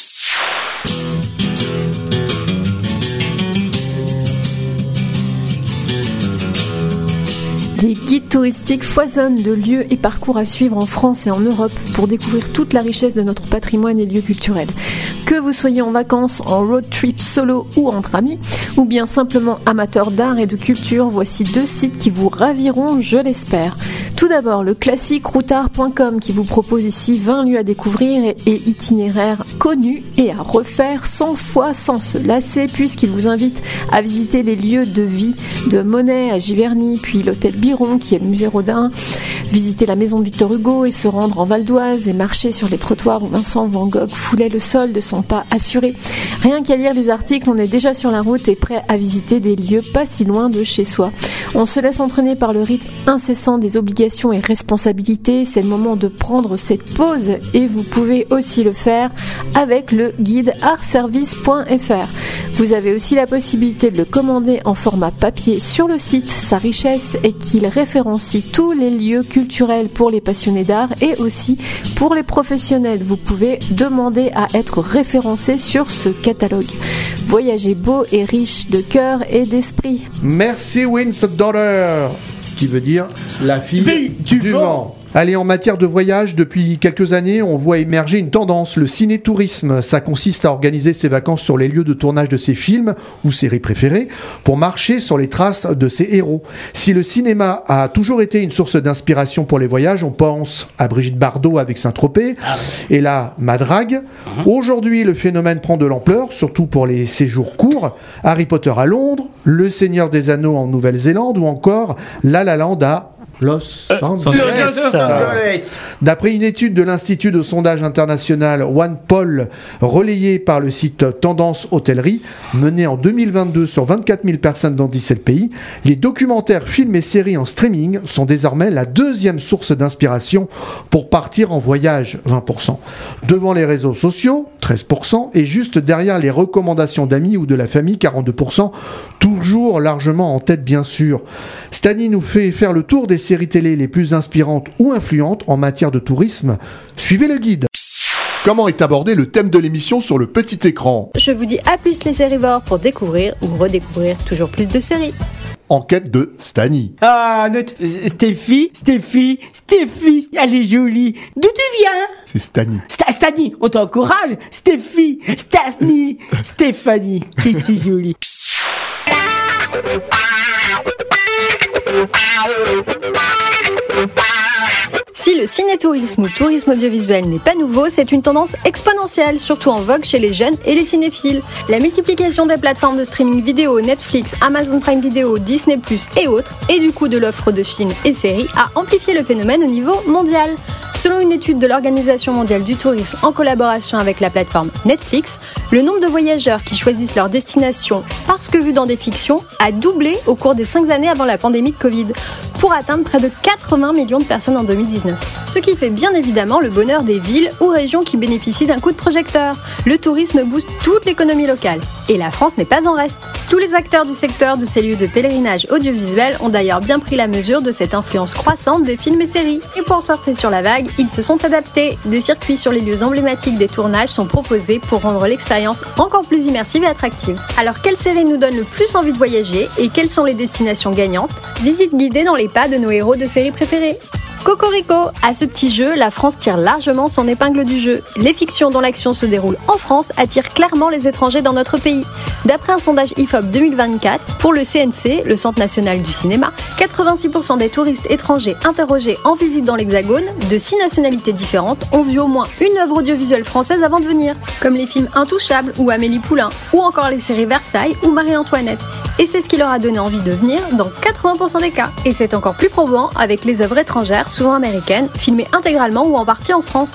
Les guides touristiques foisonnent de lieux et parcours à suivre en France et en Europe pour découvrir toute la richesse de notre patrimoine et lieux culturels. Que vous soyez en vacances, en road trip solo ou entre amis, ou bien simplement amateur d'art et de culture, voici 2 sites qui vous raviront, je l'espère. Tout d'abord, le classique routard.com qui vous propose ici 20 lieux à découvrir et itinéraires connus et à refaire 100 fois sans se lasser, puisqu'il vous invite à visiter les lieux de vie de Monet à Giverny, puis l'hôtel Biron qui est le musée Rodin, visiter la maison de Victor Hugo et se rendre en Val d'Oise et marcher sur les trottoirs où Vincent Van Gogh foulait le sol de son pas assuré. Rien qu'à lire les articles, on est déjà sur la route et prêt à visiter des lieux pas si loin de chez soi. On se laisse entraîner par le rythme incessant des obligations et responsabilités. C'est le moment de prendre cette pause et vous pouvez aussi le faire avec le guide artservice.fr. Vous avez aussi la possibilité de le commander en format papier sur le site. Sa richesse est qu'il référencie tous les lieux culturels pour les passionnés d'art et aussi pour les professionnels. Vous pouvez demander à être référencé sur ce catalogue. Voyagez beau et riche de cœur et d'esprit. Merci Vince Dollar, qui veut dire la fille du vent. Allez, en matière de voyage, depuis quelques années, on voit émerger une tendance, le ciné-tourisme. Ça consiste à organiser ses vacances sur les lieux de tournage de ses films ou séries préférées pour marcher sur les traces de ses héros. Si le cinéma a toujours été une source d'inspiration pour les voyages, on pense à Brigitte Bardot avec Saint-Tropez et la Madrague. Aujourd'hui, le phénomène prend de l'ampleur, surtout pour les séjours courts. Harry Potter à Londres, Le Seigneur des Anneaux en Nouvelle-Zélande ou encore La La Land à Los Angeles. D'après une étude de l'Institut de sondage international OnePoll, relayée par le site Tendance Hôtellerie, menée en 2022 sur 24 000 personnes dans 17 pays, les documentaires, films et séries en streaming sont désormais la 2e source d'inspiration pour partir en voyage, 20%. Devant les réseaux sociaux, 13%, et juste derrière les recommandations d'amis ou de la famille, 42%, toujours largement en tête bien sûr. Stani nous fait faire le tour des séries télé les plus inspirantes ou influentes en matière de tourisme. Suivez le guide. Comment est abordé le thème de l'émission sur le petit écran ? Je vous dis à plus les sérivores pour découvrir ou redécouvrir toujours plus de séries. Enquête de Stani. Ah, notre Stéphie, elle est jolie. D'où tu viens ? C'est Stani. Stani, on t'encourage. Stéphie, Stasni, Stéphanie, qui c'est joli. Si le ciné-tourisme ou tourisme audiovisuel n'est pas nouveau, c'est une tendance exponentielle, surtout en vogue chez les jeunes et les cinéphiles. La multiplication des plateformes de streaming vidéo, Netflix, Amazon Prime Video, Disney+, et autres, et du coup de l'offre de films et séries, a amplifié le phénomène au niveau mondial. Selon une étude de l'Organisation mondiale du tourisme en collaboration avec la plateforme Netflix, le nombre de voyageurs qui choisissent leur destination parce que vu dans des fictions a doublé au cours des 5 années avant la pandémie de Covid, pour atteindre près de 80 millions de personnes en 2019. Ce qui fait bien évidemment le bonheur des villes ou régions qui bénéficient d'un coup de projecteur. Le tourisme booste toute l'économie locale. Et la France n'est pas en reste. Tous les acteurs du secteur de ces lieux de pèlerinage audiovisuel ont d'ailleurs bien pris la mesure de cette influence croissante des films et séries. Et pour surfer sur la vague, ils se sont adaptés. Des circuits sur les lieux emblématiques des tournages sont proposés pour rendre l'expérience encore plus immersive et attractive. Alors quelle série nous donne le plus envie de voyager et quelles sont les destinations gagnantes ? Visite guidée dans les pas de nos héros de séries préférées. Cocorico, à ce petit jeu, la France tire largement son épingle du jeu. Les fictions dont l'action se déroule en France attirent clairement les étrangers dans notre pays. D'après un sondage IFOP 2024, pour le CNC, le Centre National du Cinéma, 86% des touristes étrangers interrogés en visite dans l'Hexagone, de 6 nationalités différentes, ont vu au moins une œuvre audiovisuelle française avant de venir, comme les films Intouchables ou Amélie Poulain, ou encore les séries Versailles ou Marie-Antoinette. Et c'est ce qui leur a donné envie de venir dans 80% des cas. Et c'est encore plus probant avec les œuvres étrangères, souvent américaines, filmées intégralement ou en partie en France.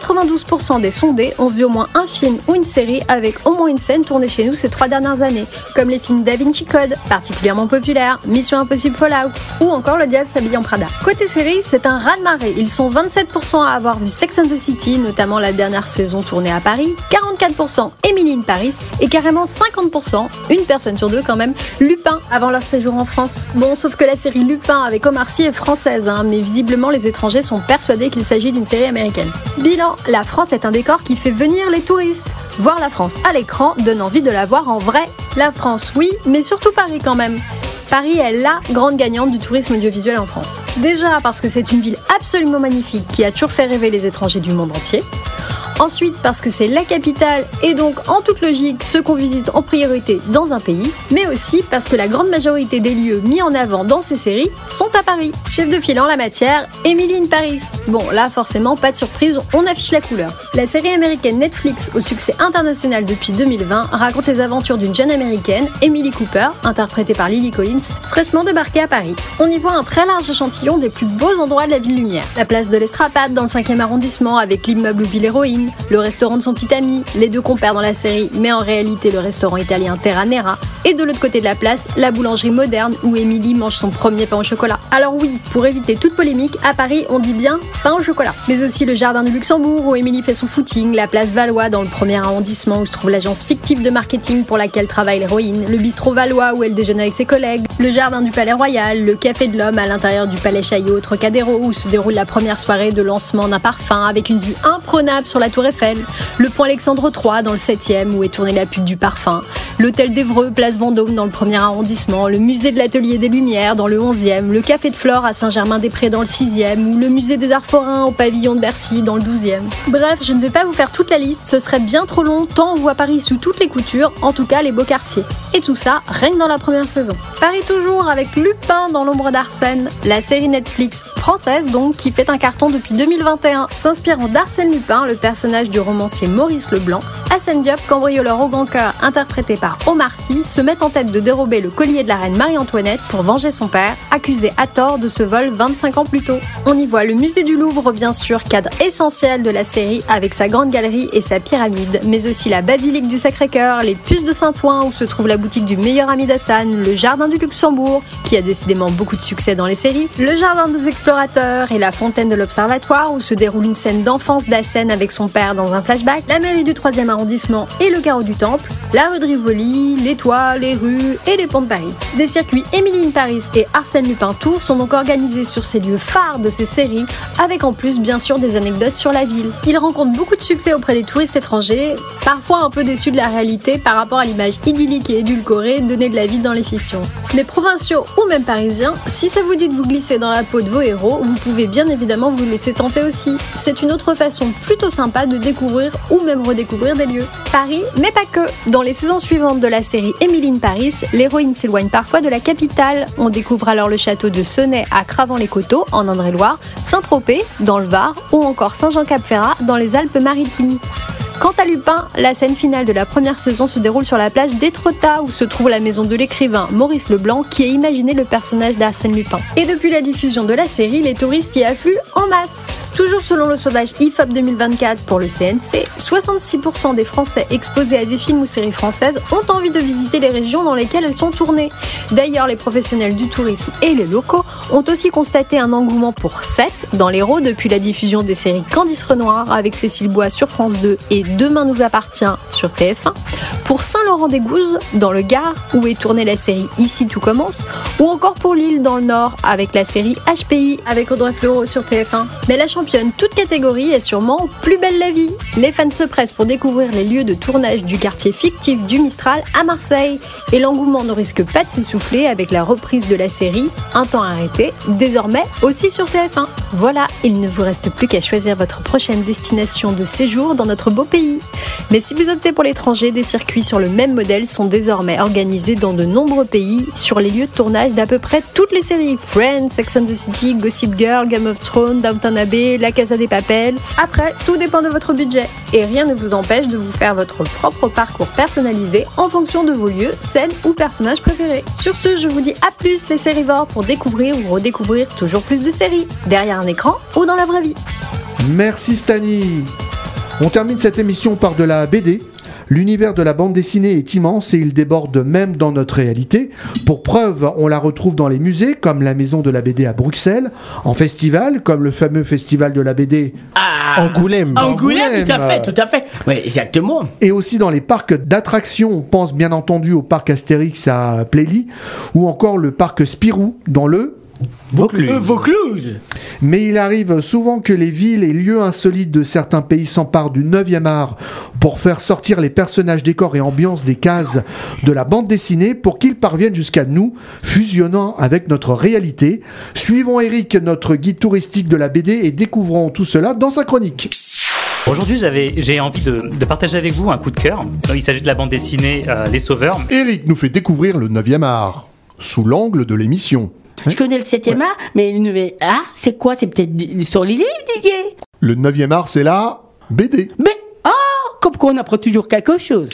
92% des sondés ont vu au moins un film ou une série avec au moins une scène tournée chez nous ces 3 dernières années, comme les films Da Vinci Code, particulièrement populaires, Mission Impossible Fallout, ou encore Le Diable s'habille en Prada. Côté série, c'est un raz-de-marée. Ils sont 27% à avoir vu Sex and the City, notamment la dernière saison tournée à Paris, 44% Emily in Paris, et carrément 50%, une personne sur 2 quand même, Lupin avant leur séjour en France. Bon, sauf que la série Lupin avec Omar Sy est française, mais visiblement les étrangers sont persuadés qu'il s'agit d'une série américaine. Bilan, la France est un décor qui fait venir les touristes. Voir la France à l'écran donne envie de la voir en vrai. La France, oui, mais surtout Paris quand même. Paris est la grande gagnante du tourisme audiovisuel en France. Déjà parce que c'est une ville absolument magnifique qui a toujours fait rêver les étrangers du monde entier. Ensuite parce que c'est la capitale et donc en toute logique ceux qu'on visite en priorité dans un pays, mais aussi parce que la grande majorité des lieux mis en avant dans ces séries sont à Paris. Chef de file en la matière, Emily in Paris. Bon là forcément pas de surprise, on affiche la couleur. La série américaine Netflix au succès international depuis 2020 raconte les aventures d'une jeune américaine, Emily Cooper, interprétée par Lily Collins, fraîchement débarquée à Paris. On y voit un très large échantillon des plus beaux endroits de la ville lumière. La place de l'Estrapade dans le 5e arrondissement avec l'immeuble où vit l'héroïne, le restaurant de son petit ami, les 2 compères dans la série, mais en réalité le restaurant italien Terra Nera, et de l'autre côté de la place, la boulangerie moderne où Emily mange son premier pain au chocolat. Alors oui, pour éviter toute polémique, à Paris on dit bien pain au chocolat. Mais aussi le jardin du Luxembourg où Emily fait son footing, la place Valois dans le 1er arrondissement où se trouve l'agence fictive de marketing pour laquelle travaille l'héroïne, le bistrot Valois où elle déjeune avec ses collègues, le jardin du Palais Royal, le café de l'Homme à l'intérieur du Palais Chaillot au Trocadéro où se déroule la première soirée de lancement d'un parfum avec une vue imprenable sur la Tour Eiffel, le pont Alexandre III dans le 7e où est tournée la pub du parfum, l'hôtel d'Évreux, place Vendôme dans le 1er arrondissement, le musée de l'Atelier des Lumières dans le 11e, le café de Flore à Saint-Germain-des-Prés dans le 6e ou le musée des Arts Forains au pavillon de Bercy dans le 12e. Bref, je ne vais pas vous faire toute la liste, ce serait bien trop long tant on voit Paris sous toutes les coutures, en tout cas les beaux quartiers. Et tout ça, rien que dans la première saison. Paris toujours avec Lupin dans l'ombre d'Arsène, la série Netflix française donc qui fait un carton depuis 2021. S'inspirant d'Arsène Lupin, le personnage du romancier Maurice Leblanc, Assane Diop, cambrioleur au grand cœur interprété par Omar Sy, se met en tête de dérober le collier de la reine Marie-Antoinette pour venger son père, accusé à tort de ce vol 25 ans plus tôt. On y voit le musée du Louvre bien sûr, cadre essentiel de la série avec sa grande galerie et sa pyramide, mais aussi la basilique du Sacré-Cœur, les puces de Saint-Ouen où se trouve la boutique du meilleur ami d'Assane, le jardin du Luxembourg, qui a décidément beaucoup de succès dans les séries, le jardin des explorateurs et la fontaine de l'Observatoire où se déroule une scène d'enfance d'Assane avec son père dans un flashback, la mairie du 3e arrondissement et le carreau du Temple, la rue de Rivoli, les toits, les rues et les ponts de Paris. Des circuits Emily in Paris et Arsène Lupin Tour sont donc organisés sur ces lieux phares de ces séries, avec en plus bien sûr des anecdotes sur la ville. Ils rencontrent beaucoup de succès auprès des touristes étrangers, parfois un peu déçus de la réalité par rapport à l'image idyllique et édulcorée donnée de la ville dans les fictions. Mais provinciaux ou même parisiens, si ça vous dit de vous glisser dans la peau de vos héros, vous pouvez bien évidemment vous laisser tenter aussi. C'est une autre façon plutôt sympa de découvrir ou même redécouvrir des lieux. Paris, mais pas que. Dans les saisons suivantes de la série Emily in Paris, l'héroïne s'éloigne parfois de la capitale. On découvre alors le château de Cenay à Cravant-les-Coteaux, en Indre-et-Loire, Saint-Tropez, dans le Var, ou encore Saint-Jean-Cap-Ferrat, dans les Alpes-Maritimes. Quant à Lupin, la scène finale de la première saison se déroule sur la plage d'Étretat où se trouve la maison de l'écrivain Maurice Leblanc qui a imaginé le personnage d'Arsène Lupin. Et depuis la diffusion de la série, les touristes y affluent en masse. Toujours selon le sondage IFOP 2024 pour le CNC, 66% des Français exposés à des films ou séries françaises ont envie de visiter les régions dans lesquelles elles sont tournées. D'ailleurs, les professionnels du tourisme et les locaux ont aussi constaté un engouement pour 7 dans l'Hérault depuis la diffusion des séries Candice Renoir avec Cécile Bois sur France 2 et Demain nous appartient sur TF1, pour Saint-Laurent-des-Gouzes, dans le Gard, où est tournée la série Ici tout commence, ou encore pour Lille, dans le Nord, avec la série HPI, avec Audrey Fleurot sur TF1. Mais la championne toute catégorie est sûrement Plus belle la vie. Les fans se pressent pour découvrir les lieux de tournage du quartier fictif du Mistral à Marseille. Et l'engouement ne risque pas de s'essouffler avec la reprise de la série Un temps arrêté, désormais aussi sur TF1. Voilà, il ne vous reste plus qu'à choisir votre prochaine destination de séjour dans notre beau pays. Mais si vous optez pour l'étranger, des circuits sur le même modèle sont désormais organisés dans de nombreux pays sur les lieux de tournage d'à peu près toutes les séries. Friends, Sex and the City, Gossip Girl, Game of Thrones, Downton Abbey, La Casa des Papel. Après, tout dépend de votre budget. Et rien ne vous empêche de vous faire votre propre parcours personnalisé en fonction de vos lieux, scènes ou personnages préférés. Sur ce, je vous dis à plus les sérivores pour découvrir ou redécouvrir toujours plus de séries, derrière un écran ou dans la vraie vie. Merci Stani. On termine cette émission par de la BD. L'univers de la bande dessinée est immense et il déborde même dans notre réalité. Pour preuve, on la retrouve dans les musées, comme la Maison de la BD à Bruxelles, en festival, comme le fameux festival de la BD Angoulême. Angoulême, tout à fait. Oui, exactement. Et aussi dans les parcs d'attractions. On pense bien entendu au parc Astérix à Plély, ou encore le parc Spirou dans le Vaucluse. Mais il arrive souvent que les villes et lieux insolites de certains pays s'emparent du 9e art pour faire sortir les personnages, décors et ambiances des cases de la bande dessinée pour qu'ils parviennent jusqu'à nous, fusionnant avec notre réalité. Suivons Eric, notre guide touristique de la BD, et découvrons tout cela dans sa chronique. Aujourd'hui, j'ai envie de partager avec vous un coup de cœur. Il s'agit de la bande dessinée Les Sauveurs. Eric nous fait découvrir le 9e art, sous l'angle de l'émission. Je connais le 7e art, mais le 9e art, c'est quoi? C'est peut-être sur les livres, Didier? Le 9e art, c'est la BD. Comme quoi on apprend toujours quelque chose.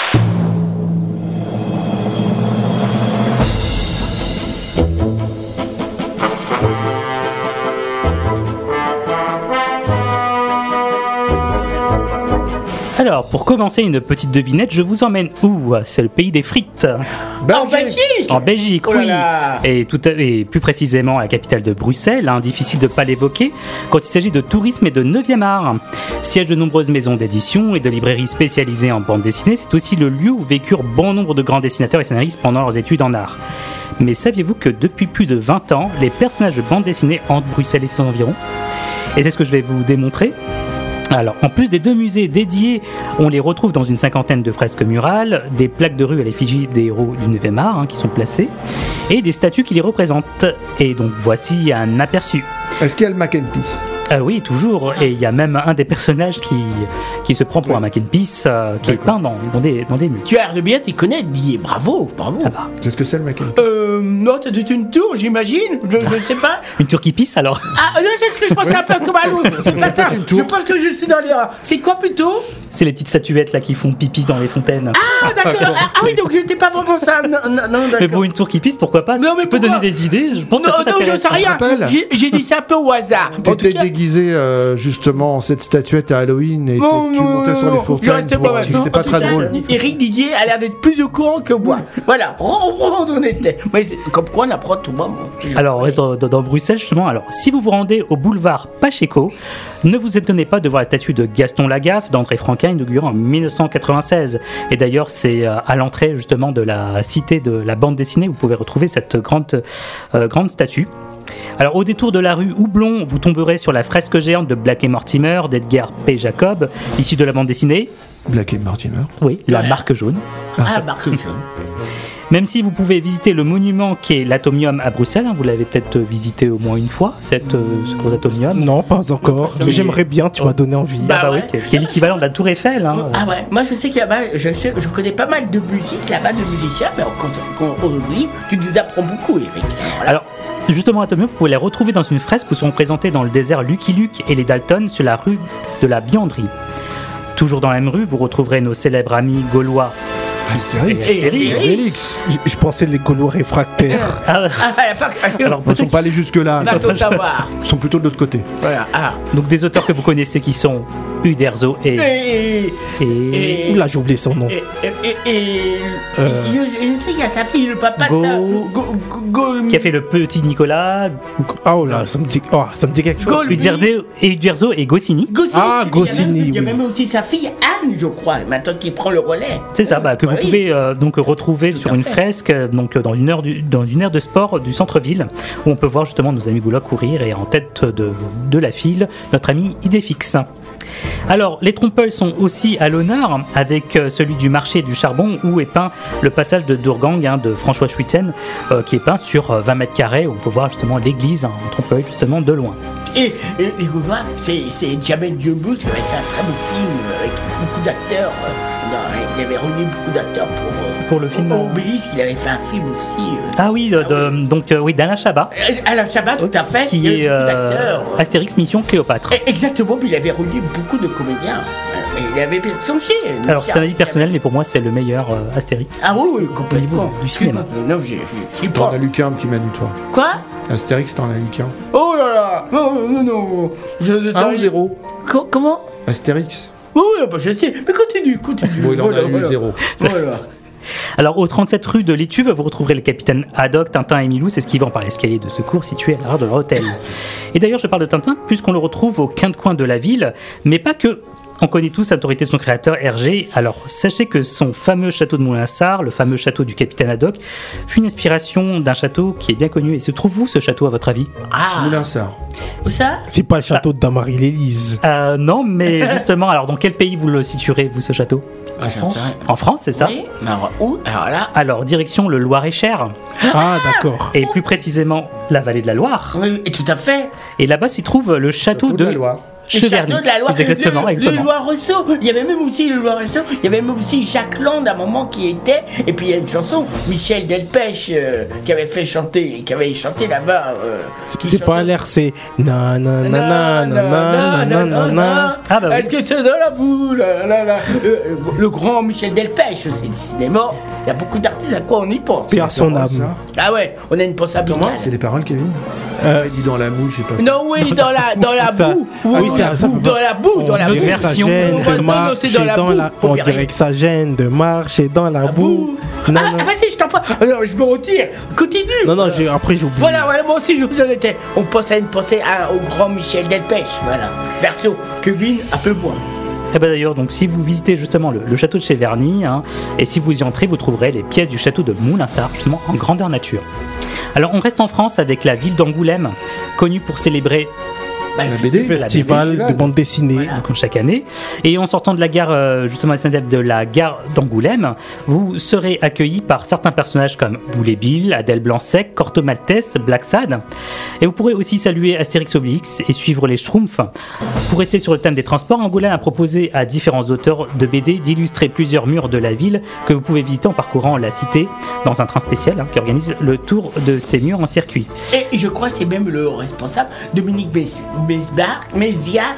Alors, pour commencer une petite devinette, je vous emmène où? C'est le pays des frites. En Belgique. En Belgique, Oh là oui. là. Et plus précisément à la capitale de Bruxelles, difficile de ne pas l'évoquer quand il s'agit de tourisme et de 9e art. Siège de nombreuses maisons d'édition et de librairies spécialisées en bande dessinée, c'est aussi le lieu où vécurent bon nombre de grands dessinateurs et scénaristes pendant leurs études en art. Mais saviez-vous que depuis plus de 20 ans, les personnages de bande dessinée hantent Bruxelles et ses environs? Et c'est ce que je vais vous démontrer. Alors, en plus des 2 musées dédiés, on les retrouve dans une 50aine de fresques murales, des plaques de rue à l'effigie des héros du 9e art qui sont placées, et des statues qui les représentent. Et donc, voici un aperçu. Est-ce qu'il y a le Mac and Peace? Oui, toujours. Et il y a même un des personnages qui se prend pour un Mac and Peace, qui est peint dans des murs. Tu as l'air de bien t'y connaître, Didier. Bravo. Qu'est-ce que c'est le Mac and Peace? Non, c'était une tour, j'imagine. Je ne sais pas. Une tour qui pisse, alors? Ah, non, c'est ce que je pensais un peu comme à l'autre. C'est pas ça. Je pense que je suis dans l'erreur. C'est quoi plutôt? C'est les petites statuettes là qui font pipi dans les fontaines. Ah, d'accord. Ah oui, donc je n'étais pas vraiment ça. Non, d'accord. Mais pour une tour qui pisse, pourquoi pas? Non, mais tu peux donner des idées. Je pense que ça peut non, je sais rien. J'ai dit ça un peu au hasard. T'étais déguisé justement en cette statuette à Halloween et tu montais sur les fontaines. C'était pas très drôle. Eric Didier a l'air d'être plus au courant que moi. Voilà, on était. Mais comme quoi on apprend tout le moment. Alors, on reste dans Bruxelles justement. Alors, si vous vous rendez au boulevard Pacheco, ne vous étonnez pas de voir la statue de Gaston Lagaffe d'André Franquin inaugurée en 1996. Et d'ailleurs, c'est à l'entrée justement de la cité de la bande dessinée, vous pouvez retrouver cette grande statue. Alors, au détour de la rue Houblon, vous tomberez sur la fresque géante de Black et Mortimer d'Edgar P. Jacob, issue de la bande dessinée. Black et Mortimer? Oui, la marque jaune. Ah, marque jaune. Même si vous pouvez visiter le monument qui est l'Atomium à Bruxelles, vous l'avez peut-être visité au moins une fois, ce gros Atomium. Non, pas encore. Mais j'aimerais bien, tu m'as donné envie. Oui, qui est l'équivalent de la Tour Eiffel. Ah ouais, moi je sais qu'il y a je connais pas mal de musique là-bas, de musiciens, mais quand on oublie, tu nous apprends beaucoup, Eric. Voilà. Alors, justement, Atomium, vous pouvez les retrouver dans une fresque où sont présentés dans le désert Lucky Luke et les Dalton sur la rue de la Bianderie. Toujours dans la même rue, vous retrouverez nos célèbres amis gaulois. Astérix. Je pensais les Gaulois réfractaires. Alors, ils ne sont pas allés jusque-là. Ils sont plutôt de l'autre côté. Voilà. Donc des auteurs que vous connaissez qui sont Uderzo et... Oula, j'ai oublié son nom. Je sais qu'il y a sa fille, le papa de ça. Qui a fait le petit Nicolas. Oh là, ça me dit quelque chose. Uderzo et Goscinny. Goscinny. Il y a même aussi sa fille Anne, je crois, maintenant qui prend le relais. C'est ça, que vous pouvez donc retrouver sur une fresque, donc dans une aire de sport du centre-ville, où on peut voir justement nos amis Gaulois courir et en tête de la file, notre ami Idéfix. Alors, les trompeuils sont aussi à l'honneur avec celui du marché du charbon où est peint le passage de Dourgang de François Schuiten qui est peint sur 20 mètres carrés où on peut voir justement l'église en trompeuil justement de loin. Et les Gaulois, c'est Jamel Debbouze qui avait fait un très beau film avec beaucoup d'acteurs. Il avait réuni beaucoup d'acteurs pour le film. Obélisque, il avait fait un film aussi. Ah oui, d'Alain Chabat. Alain Chabat, tout à fait. Qui est Astérix Mission Cléopâtre. Exactement, puis il avait réuni beaucoup de comédiens. Et il avait songé. Alors c'est un avis personnel, mais pour moi c'est le meilleur Astérix. Ah oui, complètement. Du cinéma. Non, j'y pense. T'en as Lucas un petit Manu, toi. Quoi? Astérix, t'en as Lucas. Oh là là. Non. 1-0. Comment? Astérix. Oui, je sais, mais continue. Bon, il en a eu 0. Voilà. Alors, au 37 rue de l'Étuve, vous retrouverez le capitaine Haddock, Tintin et Milou, c'est ce qui vend par l'escalier de secours situé à l'arrière de leur hôtel. Et d'ailleurs, je parle de Tintin puisqu'on le retrouve au quinze-coin de la ville, mais pas que. On connaît tous l'autorité de son créateur, Hergé. Alors, sachez que son fameux château de Moulinsart, le fameux château du capitaine Haddock, fut une inspiration d'un château qui est bien connu. Et se trouve où ce château, à votre avis? Moulinsart. Où ça? C'est pas le château de Damarie-Lélise. Non, mais justement, alors dans quel pays vous le situerez, vous, ce château? En France. En France, c'est ça? Oui, mais où? Alors là. Alors, direction le Loir-et-Cher. Ah, d'accord. Et plus précisément, la vallée de la Loire. Oui, tout à fait. Et là-bas s'y trouve le château de la Loire. Cheverny. Le château de la Loire. Exactement. Le Loireau. Il y avait même aussi le Loireau. Il y avait même aussi Jacques Land à un moment qui était. Et puis il y a une chanson, Michel Delpech qui avait chanté là-bas. C'est pas l'air, c'est nanana. Ah bah oui. Est-ce que c'est dans la boule? Le grand Michel Delpech, c'est du cinéma. Il y a beaucoup d'artistes, à quoi on y pense? Père son âme. Ah ouais, on a une pensée amicale. Comment? C'est des paroles, Kevin? Il dit dans la boue, je sais pas. Non, oui, dans la boue. Oui, c'est ça. Dans la boue. On dirait que ça gêne de marcher dans la. On dirait que ça gêne de marcher dans la boue. Non. Vas-y, je t'en prie. Non, je me retire. Continue. Non, après j'oublie. Voilà, moi aussi je vous en étais. On pense à une pensée au grand Michel Delpech. Voilà. Version Kevin, appelle-moi. Et ben d'ailleurs, donc si vous visitez justement le château de Cheverny, et si vous y entrez, vous trouverez les pièces du château de Moulinsart, justement en grandeur nature. Alors on reste en France avec la ville d'Angoulême, connue pour célébrer le festival de bande dessinée, voilà, donc chaque année. Et en sortant de la gare, justement de la gare d'Angoulême, vous serez accueillis par certains personnages comme Boulet Bill, Adèle Blanc-Sec, Corto Maltese, Black Sad. Et vous pourrez aussi saluer Astérix Obélix et suivre les Schtroumpfs. Pour rester sur le thème des transports, Angoulême a proposé à différents auteurs de BD d'illustrer plusieurs murs de la ville que vous pouvez visiter en parcourant la cité dans un train spécial qui organise le tour de ces murs en circuit. Et je crois que c'est même le responsable, Dominique Mézia,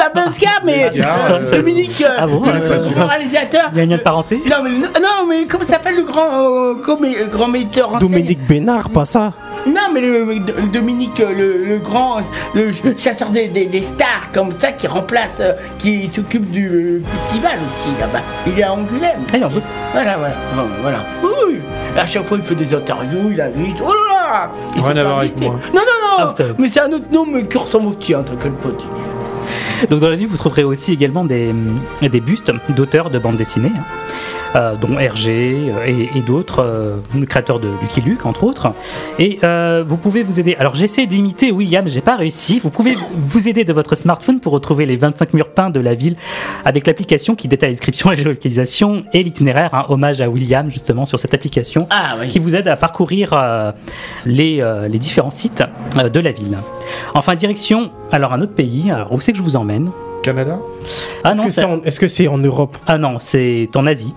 Dominique, le réalisateur. Il y a un lien de parenté? Non, mais comment s'appelle le grand metteur en scène? Dominique Bénard, pas ça? Non, mais Dominique, le grand, le chasseur des stars, comme ça, qui remplace, qui s'occupe du festival aussi, là-bas. Il est à Angoulême. Voilà. Oui, à chaque fois, il fait des interviews, il invite. Oh là là! Rien à voir avec moi. Non, mais c'est un autre nom, mais qui ressemble au tien, t'inquiète pas. Donc dans la ville, vous trouverez aussi également des bustes d'auteurs de bande dessinée, dont Hergé et d'autres, créateurs de Lucky Luke entre autres. Et vous pouvez vous aider. Alors j'essaie d'imiter William, j'ai pas réussi. Vous pouvez vous aider de votre smartphone pour retrouver les 25 murs peints de la ville avec l'application qui détaille la description, la géolocalisation et l'itinéraire. Hommage à William justement sur cette application qui vous aide à parcourir les différents sites de la ville. Enfin direction, alors un autre pays. Alors où c'est que je vous emmène? Canada? Est-ce que c'est en Europe? Ah non, c'est en Asie.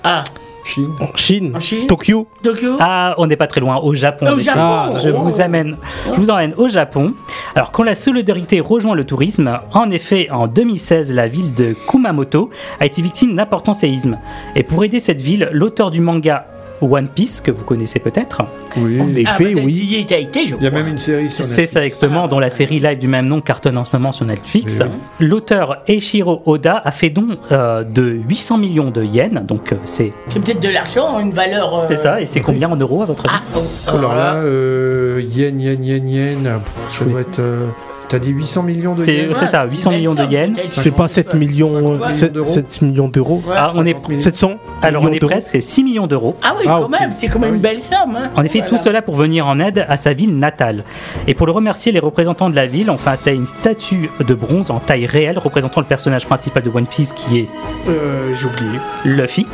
Chine. Tokyo. Ah, on n'est pas très loin, au Japon. Je vous emmène au Japon. Alors, quand la solidarité rejoint le tourisme, en effet, en 2016, la ville de Kumamoto a été victime d'importants séismes. Et pour aider cette ville, l'auteur du manga One Piece, que vous connaissez peut-être. Oui. En effet, oui. Il y a été, je crois. Il y a même une série sur Netflix. C'est ça exactement, dont la série live du même nom cartonne en ce moment sur Netflix. Oui. L'auteur Eiichiro Oda a fait don de 800 millions de yens, donc c'est peut-être de l'argent, une valeur... C'est ça, et c'est combien en euros à votre avis? Alors là, yen, ça doit être... T'as dit 800 millions de yens? C'est ça, 800 millions de yens. C'est pas 7 millions, 7 millions d'euros. Ah, on est 700. Alors on est presque, c'est 6 millions d'euros. Ah oui, quand même, c'est quand même une belle somme. Hein. En effet, tout cela pour venir en aide à sa ville natale. Et pour le remercier, les représentants de la ville ont fait installer une statue de bronze en taille réelle représentant le personnage principal de One Piece qui est... j'ai oublié. Luffy.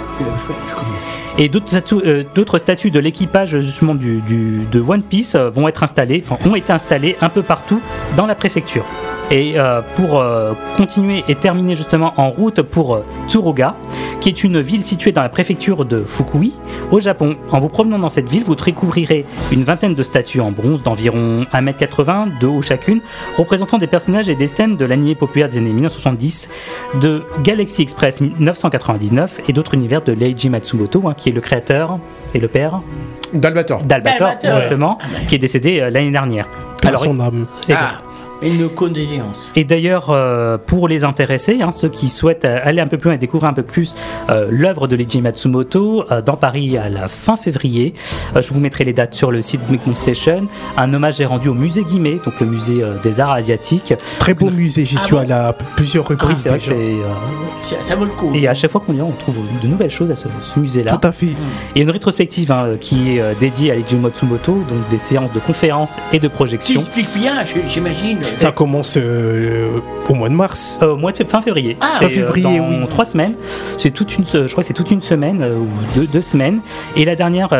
Et d'autres statues de l'équipage justement de One Piece ont été installées un peu partout dans la préfecture. Et pour continuer et terminer justement en route pour Tsuruga, qui est une ville située dans la préfecture de Fukui, au Japon. En vous promenant dans cette ville, vous découvrirez une vingtaine de statues en bronze d'environ 1m80 de haut chacune, représentant des personnages et des scènes de l'anime populaire des années 1970, de Galaxy Express 999 et d'autres univers de Leiji Matsumoto, qui est le créateur et le père d'Albator, exactement, qui est décédé l'année dernière. Alors, son âme. Une condoléance. Et d'ailleurs, pour les intéressés, ceux qui souhaitent aller un peu plus loin et découvrir un peu plus l'œuvre de Leiji Matsumoto, dans Paris à la fin février, je vous mettrai les dates sur le site Big Bang Station. Un hommage est rendu au musée Guimet, donc le musée des arts asiatiques. Très beau musée, j'y suis allé à plusieurs reprises. C'est vrai ça vaut le coup. Et à chaque fois qu'on vient, on trouve de nouvelles choses à ce musée-là. Tout à fait. Et une rétrospective qui est dédiée à Leiji Matsumoto, donc des séances de conférences et de projections. Tu expliques bien, j'imagine. Ça commence au mois de mars. Au mois de fin février. Fin février, dans 3 semaines. Je crois que c'est toute une semaine ou 2 semaines. Et la dernière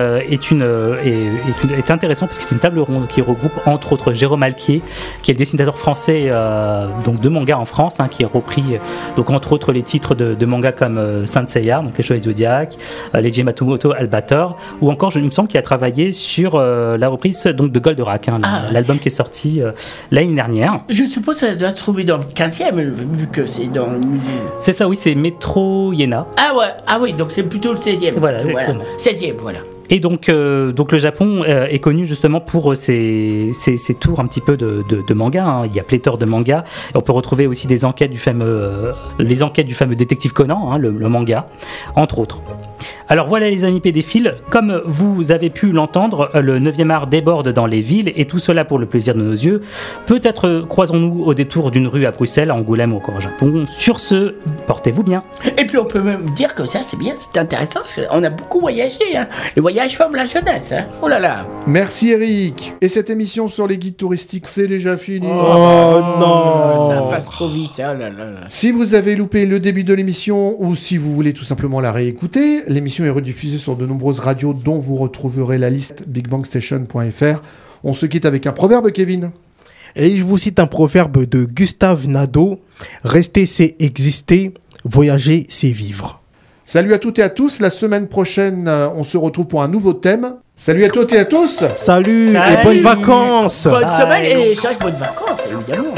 est intéressante parce que c'est une table ronde qui regroupe entre autres Jérôme Alquier, qui est le dessinateur français donc de manga en France, qui a repris donc entre autres les titres de manga comme Saint Seiya, donc les Chevaliers du Zodiac, Leiji Matsumoto, Albator, ou encore il me semble qu'il a travaillé sur la reprise donc de Goldorak, l'album qui est sorti l'année dernière. Je suppose que ça doit se trouver dans le 15e, vu que c'est dans le musée. C'est ça, oui, c'est Métro Iéna. Ah oui, donc c'est plutôt le 16e. Voilà. 16e, voilà. Et donc le Japon est connu justement pour ses tours un petit peu de manga. Il y a pléthore de mangas. Et on peut retrouver aussi des enquêtes du fameux détective Conan, le manga, entre autres. Alors voilà les amis pédéphiles, comme vous avez pu l'entendre, le 9e art déborde dans les villes et tout cela pour le plaisir de nos yeux. Peut-être croisons-nous au détour d'une rue à Bruxelles, à Angoulême ou encore au Japon. Sur ce, portez-vous bien. Et puis on peut même dire que ça c'est bien, c'est intéressant parce qu'on a beaucoup voyagé. Les voyages forment la jeunesse. Oh là là. Merci Eric. Et cette émission sur les guides touristiques, c'est déjà fini. Oh non. Ça passe trop vite. Oh là là. Si vous avez loupé le début de l'émission ou si vous voulez tout simplement la réécouter, l'émission est rediffusée sur de nombreuses radios dont vous retrouverez la liste bigbangstation.fr. On se quitte avec un proverbe, Kevin. Et je vous cite un proverbe de Gustave Nadeau. Rester, c'est exister. Voyager, c'est vivre. Salut à toutes et à tous. La semaine prochaine, on se retrouve pour un nouveau thème. Salut à toutes et à tous. Salut. Et bonnes vacances. Bonne semaine et bonnes vacances, évidemment.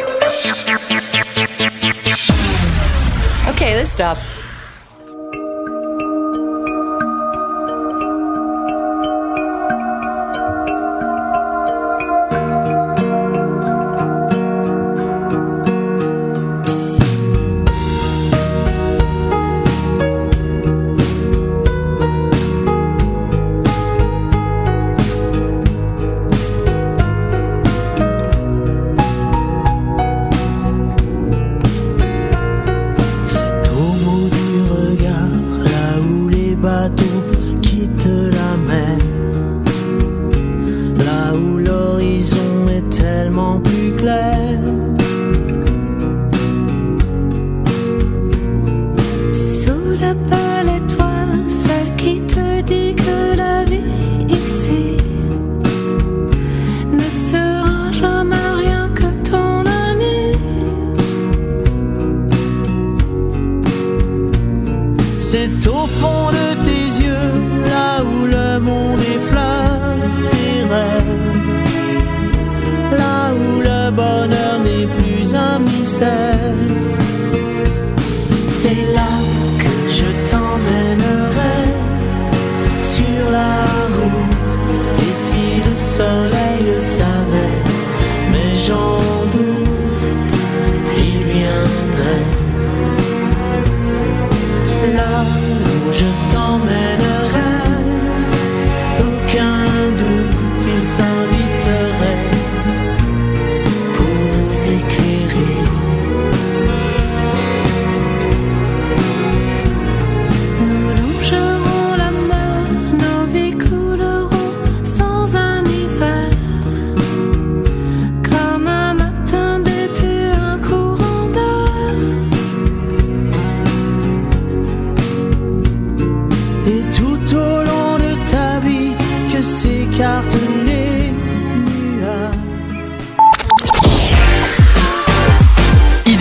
Okay, let's stop. C'est là que je t'emmènerai sur la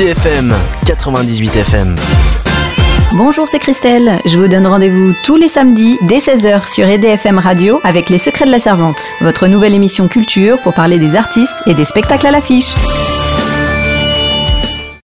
IDFM 98 FM. Bonjour, c'est Christelle. Je vous donne rendez-vous tous les samedis dès 16h sur IDFM Radio avec Les Secrets de la Servante, votre nouvelle émission culture pour parler des artistes et des spectacles à l'affiche.